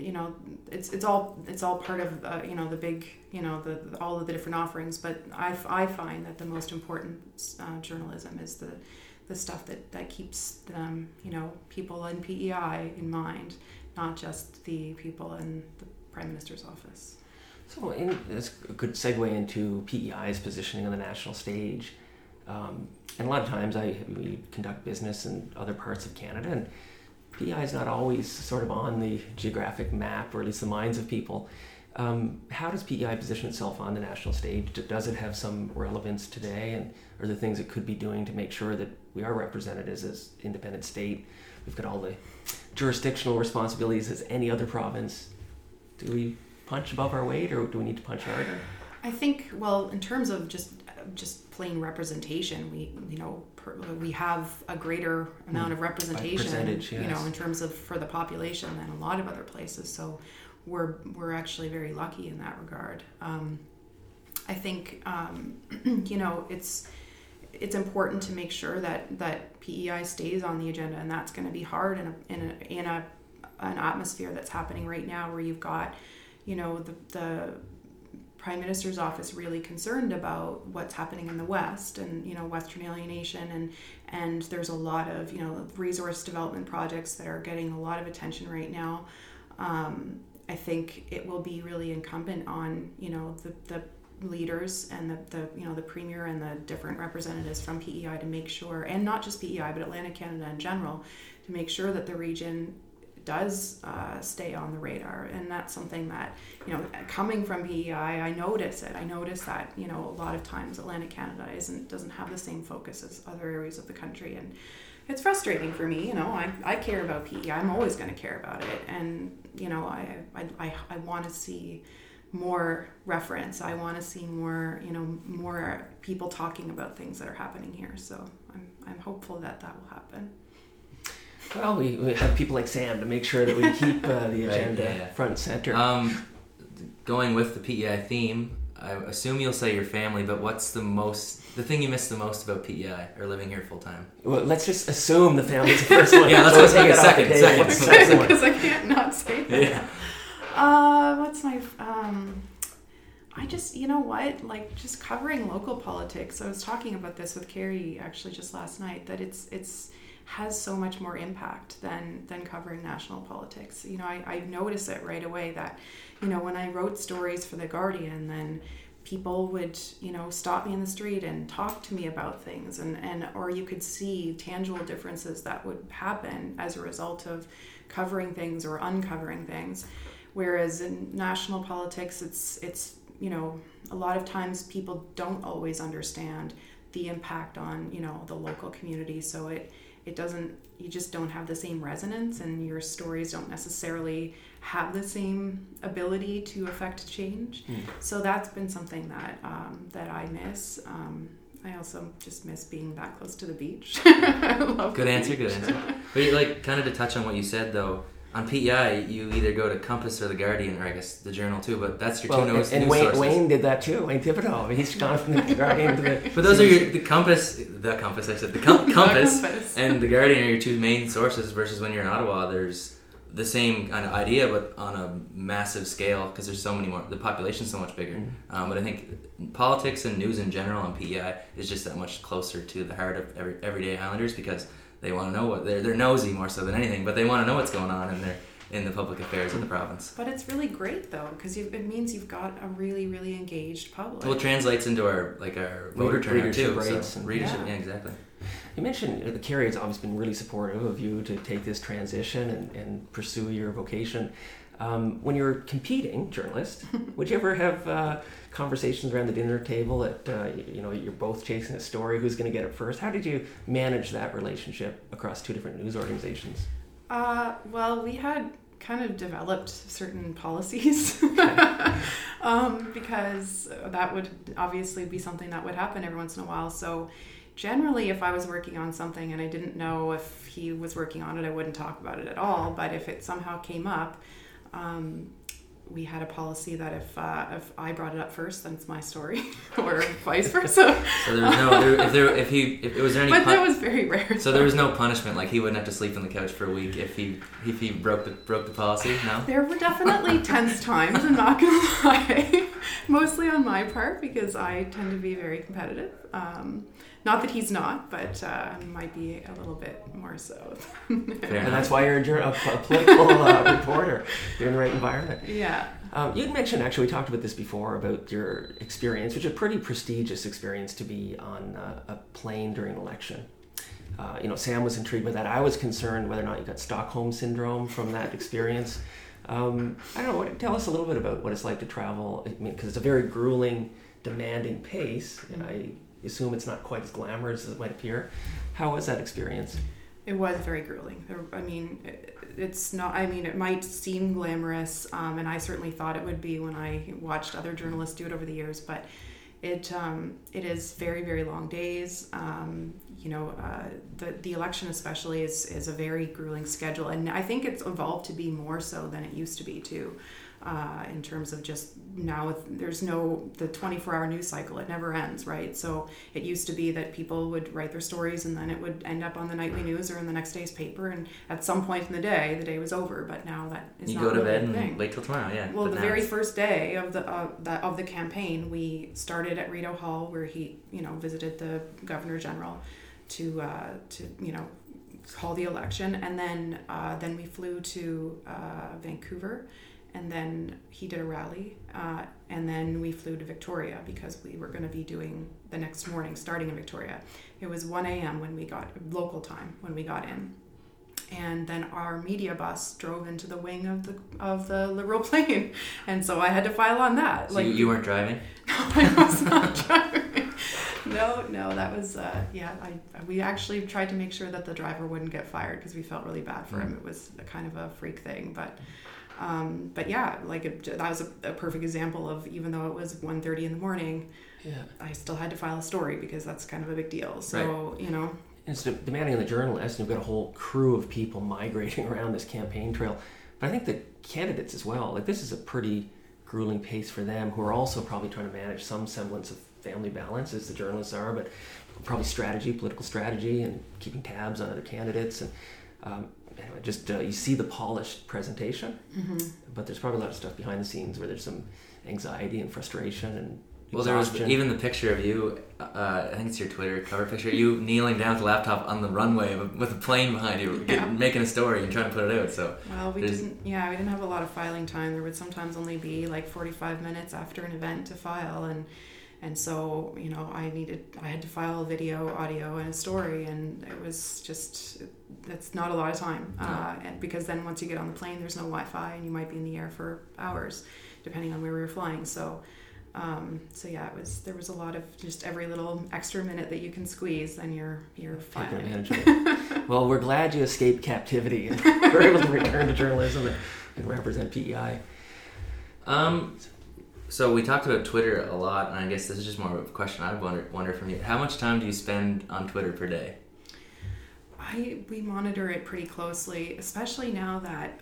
it's all part of the big all of the different offerings. But I find that the most important journalism is the stuff that keeps people in PEI in mind, not just the people in the Prime Minister's office. So that's a good segue into PEI's positioning on the national stage. And a lot of times we conduct business in other parts of Canada, and PEI is not always sort of on the geographic map, or at least the minds of people. How does PEI position itself on the national stage? Does it have some relevance today? And are there things it could be doing to make sure that we are represented as an independent state? We've got all the jurisdictional responsibilities as any other province. Do we punch above our weight, or do we need to punch harder? I think, well, in terms of just plain representation, we have a greater amount of representation, yes. In terms of for the population than a lot of other places. So we're actually very lucky in that regard. I think it's important to make sure that PEI stays on the agenda, and that's going to be hard in an atmosphere that's happening right now, where you've got the Prime Minister's office really concerned about what's happening in the West and Western alienation, and there's a lot of resource development projects that are getting a lot of attention right now. I think it will be really incumbent on the leaders and the Premier and the different representatives from PEI to make sure, and not just PEI but Atlantic Canada in general, to make sure that the region does stay on the radar. And that's something that coming from PEI, I notice it. I notice that a lot of times Atlantic Canada doesn't have the same focus as other areas of the country, and it's frustrating for me. I care about PEI. I'm always going to care about it, and I want to see more reference. I want to see more more people talking about things that are happening here. So I'm hopeful that will happen. Well, we have people like Sam to make sure that we keep the agenda front and center. Going with the PEI theme, I assume you'll say your family, but what's the thing you miss the most about PEI or living here full time? Well, let's just assume the family's the first one. Yeah, let's take a second. Because I can't not say that. Yeah. What's my... I just, just covering local politics. I was talking about this with Carrie actually just last night, that it's has so much more impact than covering national politics. I notice it right away that, when I wrote stories for The Guardian, then people would, stop me in the street and talk to me about things, or you could see tangible differences that would happen as a result of covering things or uncovering things. Whereas in national politics, it's a lot of times people don't always understand the impact on, the local community. So you just don't have the same resonance, and your stories don't necessarily have the same ability to affect change. So that's been something that I miss. I also just miss being that close to the beach. I love Good the answer. beach. But kind of to touch on what you said though, on PEI, you either go to Compass or The Guardian, or I guess the Journal too, but that's your two news sources. Wayne did that too. Wayne Thibodeau. He's gone from The Guardian to the... But those are the Compass, I said, the Compass and The Guardian are your two main sources, versus when you're in Ottawa, there's the same kind of idea, but on a massive scale, because there's so many more, the population's so much bigger. But I think politics and news in general on PEI is just that much closer to the heart of everyday Islanders, because they want to know what they're nosy more so than anything, but they want to know what's going on in the public affairs of the province. But it's really great though, because it means you've got a really, really engaged public. Well, it translates into our voter turnout too. Rates so readership, yeah, exactly. You mentioned the Kerry has always been really supportive of you to take this transition and pursue your vocation. When you're competing journalist, would you ever have conversations around the dinner table at you're both chasing a story, who's going to get it first? How did you manage that relationship across two different news organizations? Well, we had kind of developed certain policies because that would obviously be something that would happen every once in a while. So generally, if I was working on something and I didn't know if he was working on it, I wouldn't talk about it at all. But if it somehow came up, we had a policy that if I brought it up first, then it's my story, or vice versa. So there was no was there any? But that was very rare. So there was no punishment, like he wouldn't have to sleep on the couch for a week if he broke the policy. No. There were definitely tense times. I'm not gonna lie, mostly on my part because I tend to be very competitive. Not that he's not, but might be a little bit more so. And that's why you're a political reporter. You're in the right environment. Yeah. You'd mentioned, actually, we talked about this before, about your experience, which is a pretty prestigious experience to be on a plane during an election. Sam was intrigued by that. I was concerned whether or not you got Stockholm Syndrome from that experience. I don't know, tell us a little bit about what it's like to travel. I mean, because it's a very grueling, demanding pace, and I assume it's not quite as glamorous as it might appear. How was that experience? It was very grueling. It's not. I mean, it might seem glamorous, and I certainly thought it would be when I watched other journalists do it over the years. But it is very, very long days. The election especially is a very grueling schedule, and I think it's evolved to be more so than it used to be too. In terms of just now, there's the 24-hour news cycle. It never ends, right? So it used to be that people would write their stories and then it would end up on the nightly news or in the next day's paper. And at some point in the day was over. But now that is not really a thing. You go to bed and wait till tomorrow, yeah. Well, the very first day of the campaign, we started at Rideau Hall, where he visited the Governor General to call the election, and then we flew to Vancouver. And then he did a rally, and then we flew to Victoria because we were going to be doing the next morning, starting in Victoria. It was 1 a.m. when we got local time when we got in, and then our media bus drove into the wing of the Liberal plane, and so I had to file on that. So you weren't driving? No, I was not driving. No, that was we actually tried to make sure that the driver wouldn't get fired because we felt really bad for him. It was a kind of a freak thing, but yeah, that was a perfect example of, even though it was 1:30 in the morning, I still had to file a story because that's kind of a big deal. So, right. It's demanding on the journalists, and you've got a whole crew of people migrating around this campaign trail. But I think the candidates as well, this is a pretty grueling pace for them, who are also probably trying to manage some semblance of family balance, as the journalists are, but probably political strategy, and keeping tabs on other candidates. And you see the polished presentation, but there's probably a lot of stuff behind the scenes where there's some anxiety and frustration and exhaustion. There was even the picture of you, I think it's your Twitter cover picture, you kneeling down with the laptop on the runway with a plane behind you, making a story and trying to put it out. So we didn't have a lot of filing time. There would sometimes only be 45 minutes after an event to file, and so I had to file a video, audio, and a story, and it was just, that's not a lot of time. And because then once you get on the plane, there's no Wi-Fi, and you might be in the air for hours, depending on where we were flying. So there was a lot of just every little extra minute that you can squeeze, and you're filing. Well, we're glad you escaped captivity and were able to return to journalism and represent PEI. So we talked about Twitter a lot, and I guess this is just more of a question I wonder from you. How much time do you spend on Twitter per day? We monitor it pretty closely, especially now that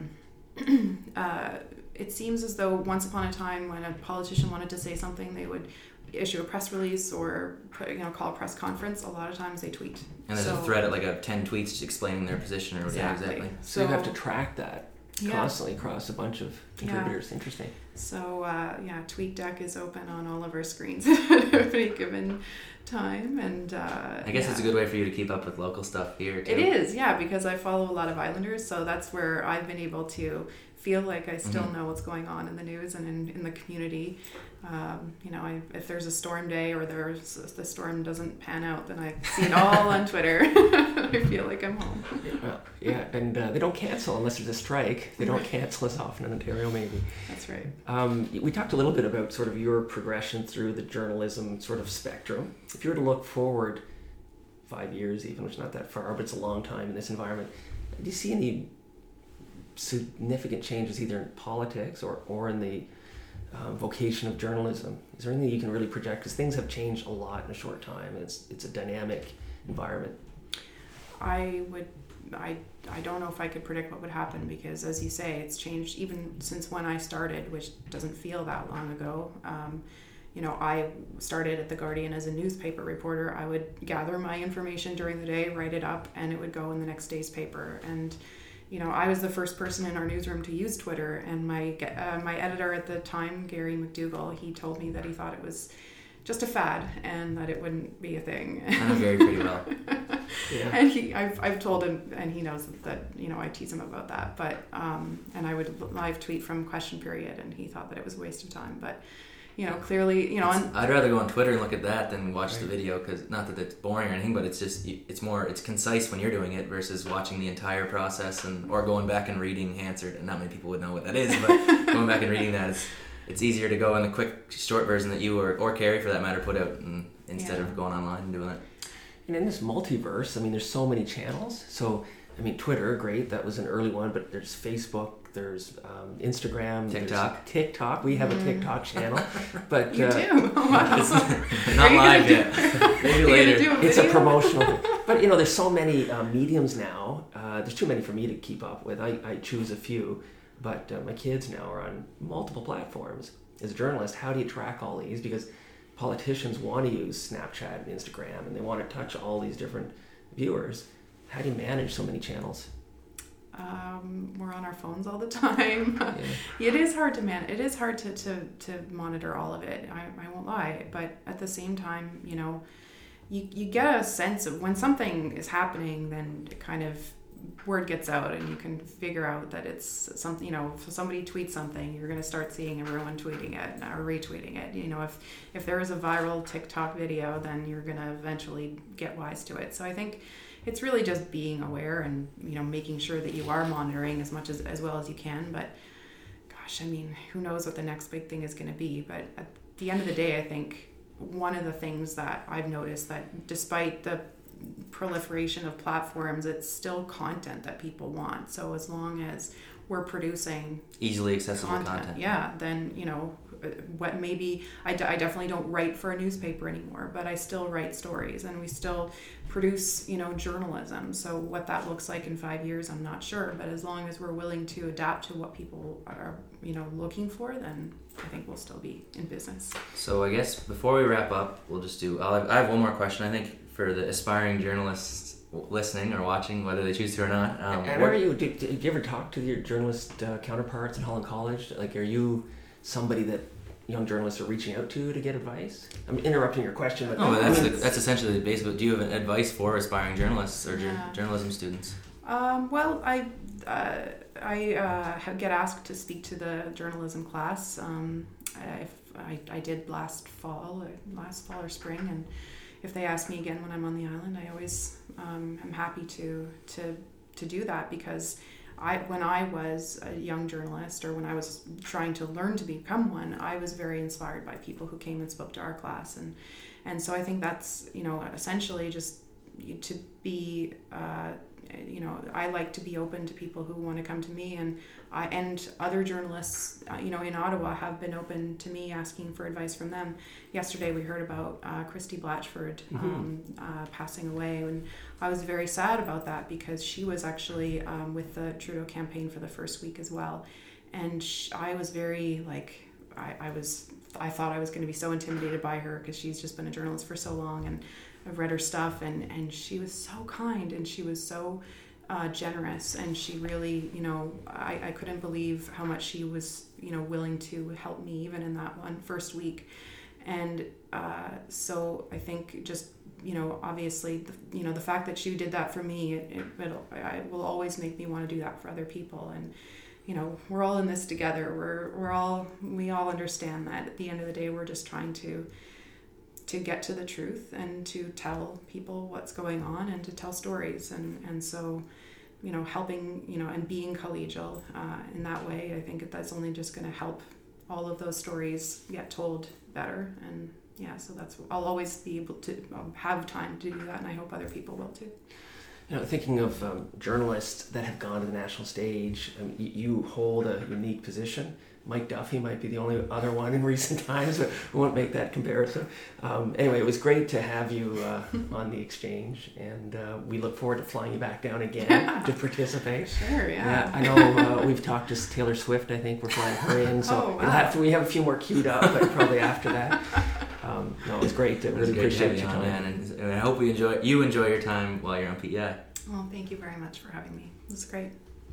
it seems as though once upon a time when a politician wanted to say something, they would issue a press release or call a press conference. A lot of times they tweet. And there's a thread of 10 tweets explaining their position or exactly. So you have to track that constantly across a bunch of contributors. Interesting. So TweetDeck is open on all of our screens at any given time, and I guess it's a good way for you to keep up with local stuff here too. It is, yeah, because I follow a lot of Islanders, so that's where I've been able to feel like I still know what's going on in the news and in the community. If there's a storm day or the storm doesn't pan out, then I see it all on Twitter. I feel like I'm home. And they don't cancel unless there's a strike. They don't cancel as often in Ontario, maybe. That's right. We talked a little bit about sort of your progression through the journalism sort of spectrum. If you were to look forward 5 years even, which is not that far, but it's a long time in this environment, do you see any significant changes either in politics or in the vocation of journalism? Is there anything you can really project? Because things have changed a lot in a short time. It's a dynamic environment. I don't know if I could predict what would happen, because as you say, it's changed even since when I started, which doesn't feel that long ago. I started at The Guardian as a newspaper reporter. I would gather my information during the day, write it up, and it would go in the next day's paper. And I was the first person in our newsroom to use Twitter, and my editor at the time, Gary McDougall, he told me that he thought it was just a fad and that it wouldn't be a thing. I know Gary pretty well. Yeah. And I've told him, and he knows that I tease him about that. But and I would live tweet from Question Period, and he thought that it was a waste of time. But clearly, I'd rather go on Twitter and look at that than watch the video, because not that it's boring or anything, but it's just it's concise when you're doing it versus watching the entire process or going back and reading Hansard. And not many people would know what that is, but going back and reading that, it's easier to go in the quick short version that you or Carrie for that matter put out, instead of going online and doing it. And in this multiverse, there's so many channels. So Twitter, great, that was an early one, but there's Facebook, there's Instagram, TikTok. We have a TikTok channel, but you do. Wow. Not live yet. Maybe later. It's a promotional. But there's so many mediums now. There's too many for me to keep up with. I choose a few, but my kids now are on multiple platforms. As a journalist, how do you track all these? Because politicians want to use Snapchat and Instagram, and they want to touch all these different viewers. How do you manage so many channels? We're on our phones all the time. Yeah. It is hard to manage. It is hard to monitor all of it. I won't lie. But at the same time, you get a sense of when something is happening, then it kind of word gets out, and you can figure out that it's something. If somebody tweets something, you're going to start seeing everyone tweeting it or retweeting it. If there is a viral TikTok video, then you're going to eventually get wise to it. So I think it's really just being aware and making sure that you are monitoring as much as well as you can. But gosh, who knows what the next big thing is going to be? But at the end of the day, I think one of the things that I've noticed that despite the proliferation of platforms, it's still content that people want. So as long as we're producing easily accessible content, then what maybe I definitely don't write for a newspaper anymore, but I still write stories, and we still produce journalism. So what that looks like in 5 years, I'm not sure, but as long as we're willing to adapt to what people are looking for, then I think we'll still be in business. So I guess before we wrap up, we'll just I have one more question, I think, for the aspiring journalists listening or watching, whether they choose to or not. Do you ever talk to your journalist counterparts at Holland College? Are you somebody that young journalists are reaching out to get advice? I'm interrupting your question, but that's essentially the base. But do you have advice for aspiring journalists or journalism students? Well, I get asked to speak to the journalism class. I did last fall or spring, and if they ask me again when I'm on the island, I always am happy to do that, because when I was a young journalist, or when I was trying to learn to become one, I was very inspired by people who came and spoke to our class, and so I think that's essentially just to be I like to be open to people who want to come to me, and other journalists in Ottawa have been open to me asking for advice from them. Yesterday we heard about Christy Blatchford passing away, and I was very sad about that, because she was actually with the Trudeau campaign for the first week as well, and I was very I thought I was going to be so intimidated by her, because she's just been a journalist for so long, and I've read her stuff, and she was so kind, and she was so generous, and she really, I couldn't believe how much she was, willing to help me even in that one first week. And so I think just, obviously, the fact that she did that for me, it will always make me want to do that for other people. And, we're all in this together. We all understand that at the end of the day, we're just trying to get to the truth and to tell people what's going on and to tell stories. And so, helping, and being collegial in that way, I think that's only just going to help all of those stories get told better. And yeah, so I'll always be able to have time to do that, and I hope other people will too. Thinking of journalists that have gone to the national stage, you hold a unique position. Mike Duffy might be the only other one in recent times, but we won't make that comparison. Anyway, it was great to have you on the exchange, and we look forward to flying you back down again to participate. Sure, yeah. I know we've talked to Taylor Swift. I think we're flying her in, so we have a few more queued up, but probably after that. No, it was great. I really appreciate your time. And I hope you enjoy your time while you're on PEI. Well, thank you very much for having me. It was great.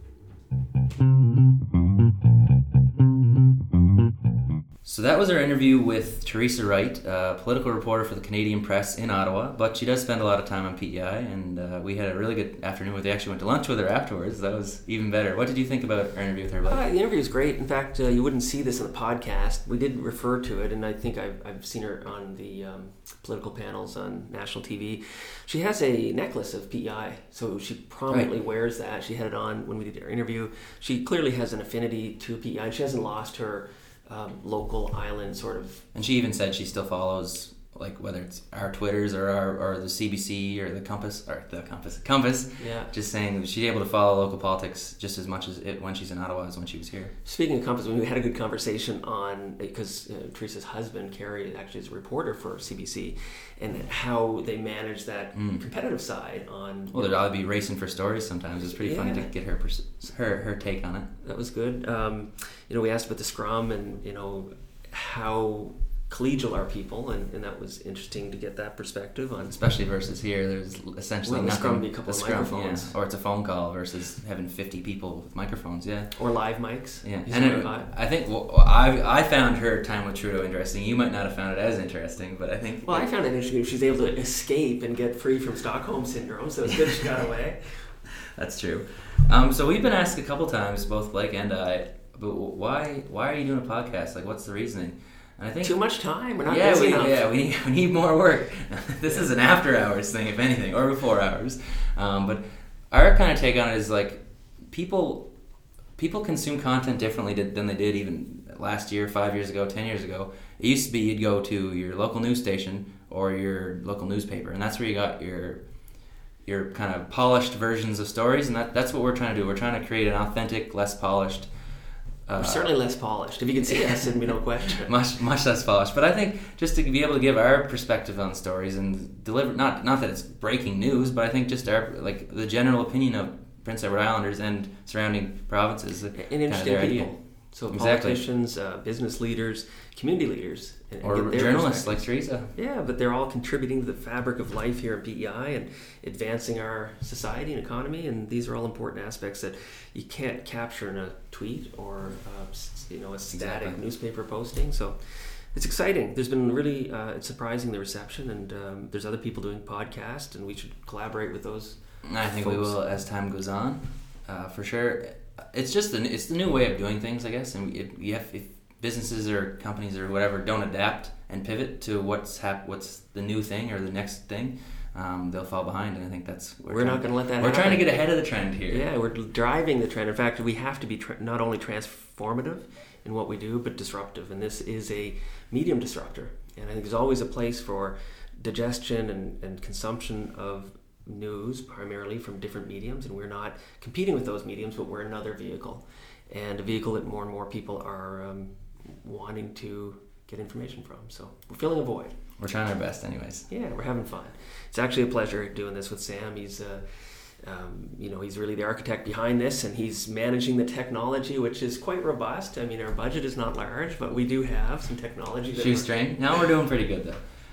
So that was our interview with Teresa Wright, a political reporter for the Canadian Press in Ottawa, but she does spend a lot of time on PEI, and we had a really good afternoon. We actually went to lunch with her afterwards. That was even better. What did you think about our interview with her, Blake? The interview was great. In fact, you wouldn't see this in the podcast. We did refer to it, and I think I've seen her on the political panels on national TV. She has a necklace of PEI, so she prominently wears that. She had it on when we did our interview. She clearly has an affinity to PEI. She hasn't lost her local island sort of. And she even said she still follows, like, whether it's our Twitters or the CBC or the Compass. Yeah. Just saying that she's able to follow local politics just as much as when she's in Ottawa as when she was here. Speaking of Compass, we had a good conversation on, because Teresa's husband, Kerry, actually is a reporter for CBC, and how they manage that competitive side on... Well, they'd probably be racing for stories sometimes. It's pretty funny to get her take on it. That was good. We asked about the Scrum and, how collegial are people, and that was interesting to get that perspective on. Especially versus here, there's essentially nothing. The Scrum be a couple of microphones. Yeah. Or it's a phone call versus having 50 people with microphones, yeah. Or live mics. Yeah. And I think, I found her time with Trudeau interesting. You might not have found it as interesting, but I think... Well, I found it interesting. She's able to escape and get free from Stockholm Syndrome, so it's good she got away. That's true. So we've been asked a couple times, both Blake and I, but why are you doing a podcast? Like, what's the reasoning? And I think too much time. We're not busy enough. Yeah, we need more work. This is an after hours thing, if anything, or before hours. But our kind of take on it is like people consume content differently than they did even last year, 5 years ago, 10 years ago. It used to be you'd go to your local news station or your local newspaper, and that's where you got your kind of polished versions of stories, and that's what we're trying to do. We're trying to create an authentic, less polished... We're certainly less polished. If you can see us, it'd be no question. much less polished. But I think just to be able to give our perspective on stories and deliver, not that it's breaking news, but I think just the general opinion of Prince Edward Islanders and surrounding provinces. And interesting people. Idea. So exactly. Politicians, business leaders, community leaders. Or journalists like Teresa. Yeah, but they're all contributing to the fabric of life here at PEI and advancing our society and economy, and these are all important aspects that you can't capture in a tweet or a static newspaper posting. So it's exciting. There's been really it's surprising, the reception, and there's other people doing podcasts, and we should collaborate with those. I think we will as time goes on, for sure. It's just it's the new way of doing things, I guess, and if businesses or companies or whatever don't adapt and pivot to what's the new thing or the next thing, they'll fall behind. And I think we're not going to let that happen. We're trying to get ahead of the trend here. Yeah, we're driving the trend. In fact, we have to be not only transformative in what we do, but disruptive. And this is a medium disruptor. And I think there's always a place for digestion and consumption of news, primarily from different mediums. And we're not competing with those mediums, but we're another vehicle. And a vehicle that more and more people are wanting to get information from. So we're filling a void. We're trying our best anyways. Yeah, we're having fun. It's actually a pleasure doing this with Sam. He's he's really the architect behind this, and he's managing the technology, which is quite robust. I mean, our budget is not large, but we do have some technology. Shoestring. Now we're doing pretty good, though.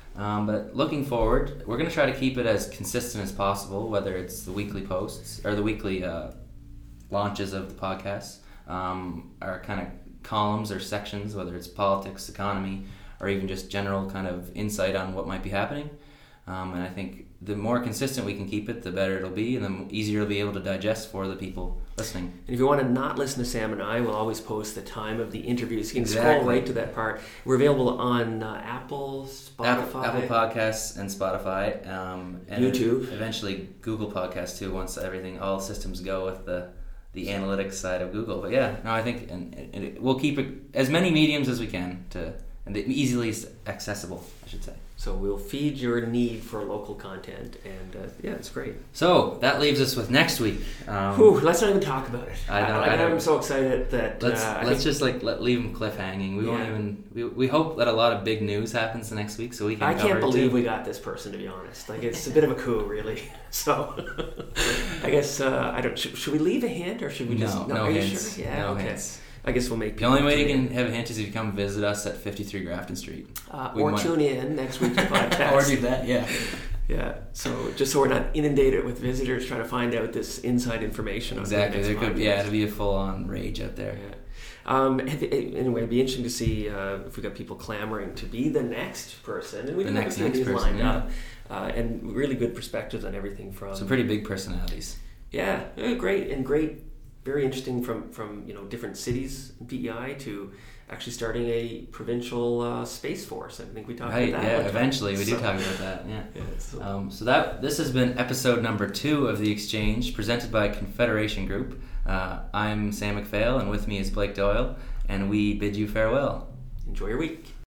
But looking forward, we're going to try to keep it as consistent as possible, whether it's the weekly posts or the weekly launches of the podcasts, our kind of columns or sections, whether it's politics, economy, or even just general kind of insight on what might be happening. And I think the more consistent we can keep it, the better it'll be, and the easier it'll be able to digest for the people listening. And if you want to not listen to Sam and I, we'll always post the time of the interviews. You can Exactly. scroll right to that part. We're available on Apple, Spotify, Apple Podcasts and Spotify, and YouTube. Eventually Google Podcasts too. Once all systems go with the analytics side of Google. But yeah, no, I think and we'll keep it as many mediums as we can and easily accessible, I should say. So we'll feed your need for local content, and yeah, it's great. So that leaves us with next week. Let's not even talk about it. I'm so excited that let's just leave them cliffhanging. We won't even. We hope that a lot of big news happens the next week, so we can. I cover can't it believe too. we got this person, to be honest. Like, it's a bit of a coup, really. So I guess I don't. Should we leave a hint, or should we just? No are hints. You sure? Yeah. No okay. hints. I guess we'll make. The only way you can have a hint is if you come visit us at 53 Grafton Street. Or tune in next week's podcast. Or do that, yeah. Yeah. So just so we're not inundated with visitors trying to find out this inside information. Exactly. On the There could, it'd be a full-on rage out there. Yeah. Anyway, it'd be interesting to see if we got people clamoring to be the next person, and we have a few of these lined up, and really good perspectives on everything from some pretty big personalities. Yeah, great, very interesting from different cities in PEI to actually starting a provincial space force. I think we talked about that. Yeah, eventually we do talk about that. Yeah. So this has been episode number 2 of The Exchange, presented by Confederation Group. I'm Sam McPhail, and with me is Blake Doyle, and we bid you farewell. Enjoy your week.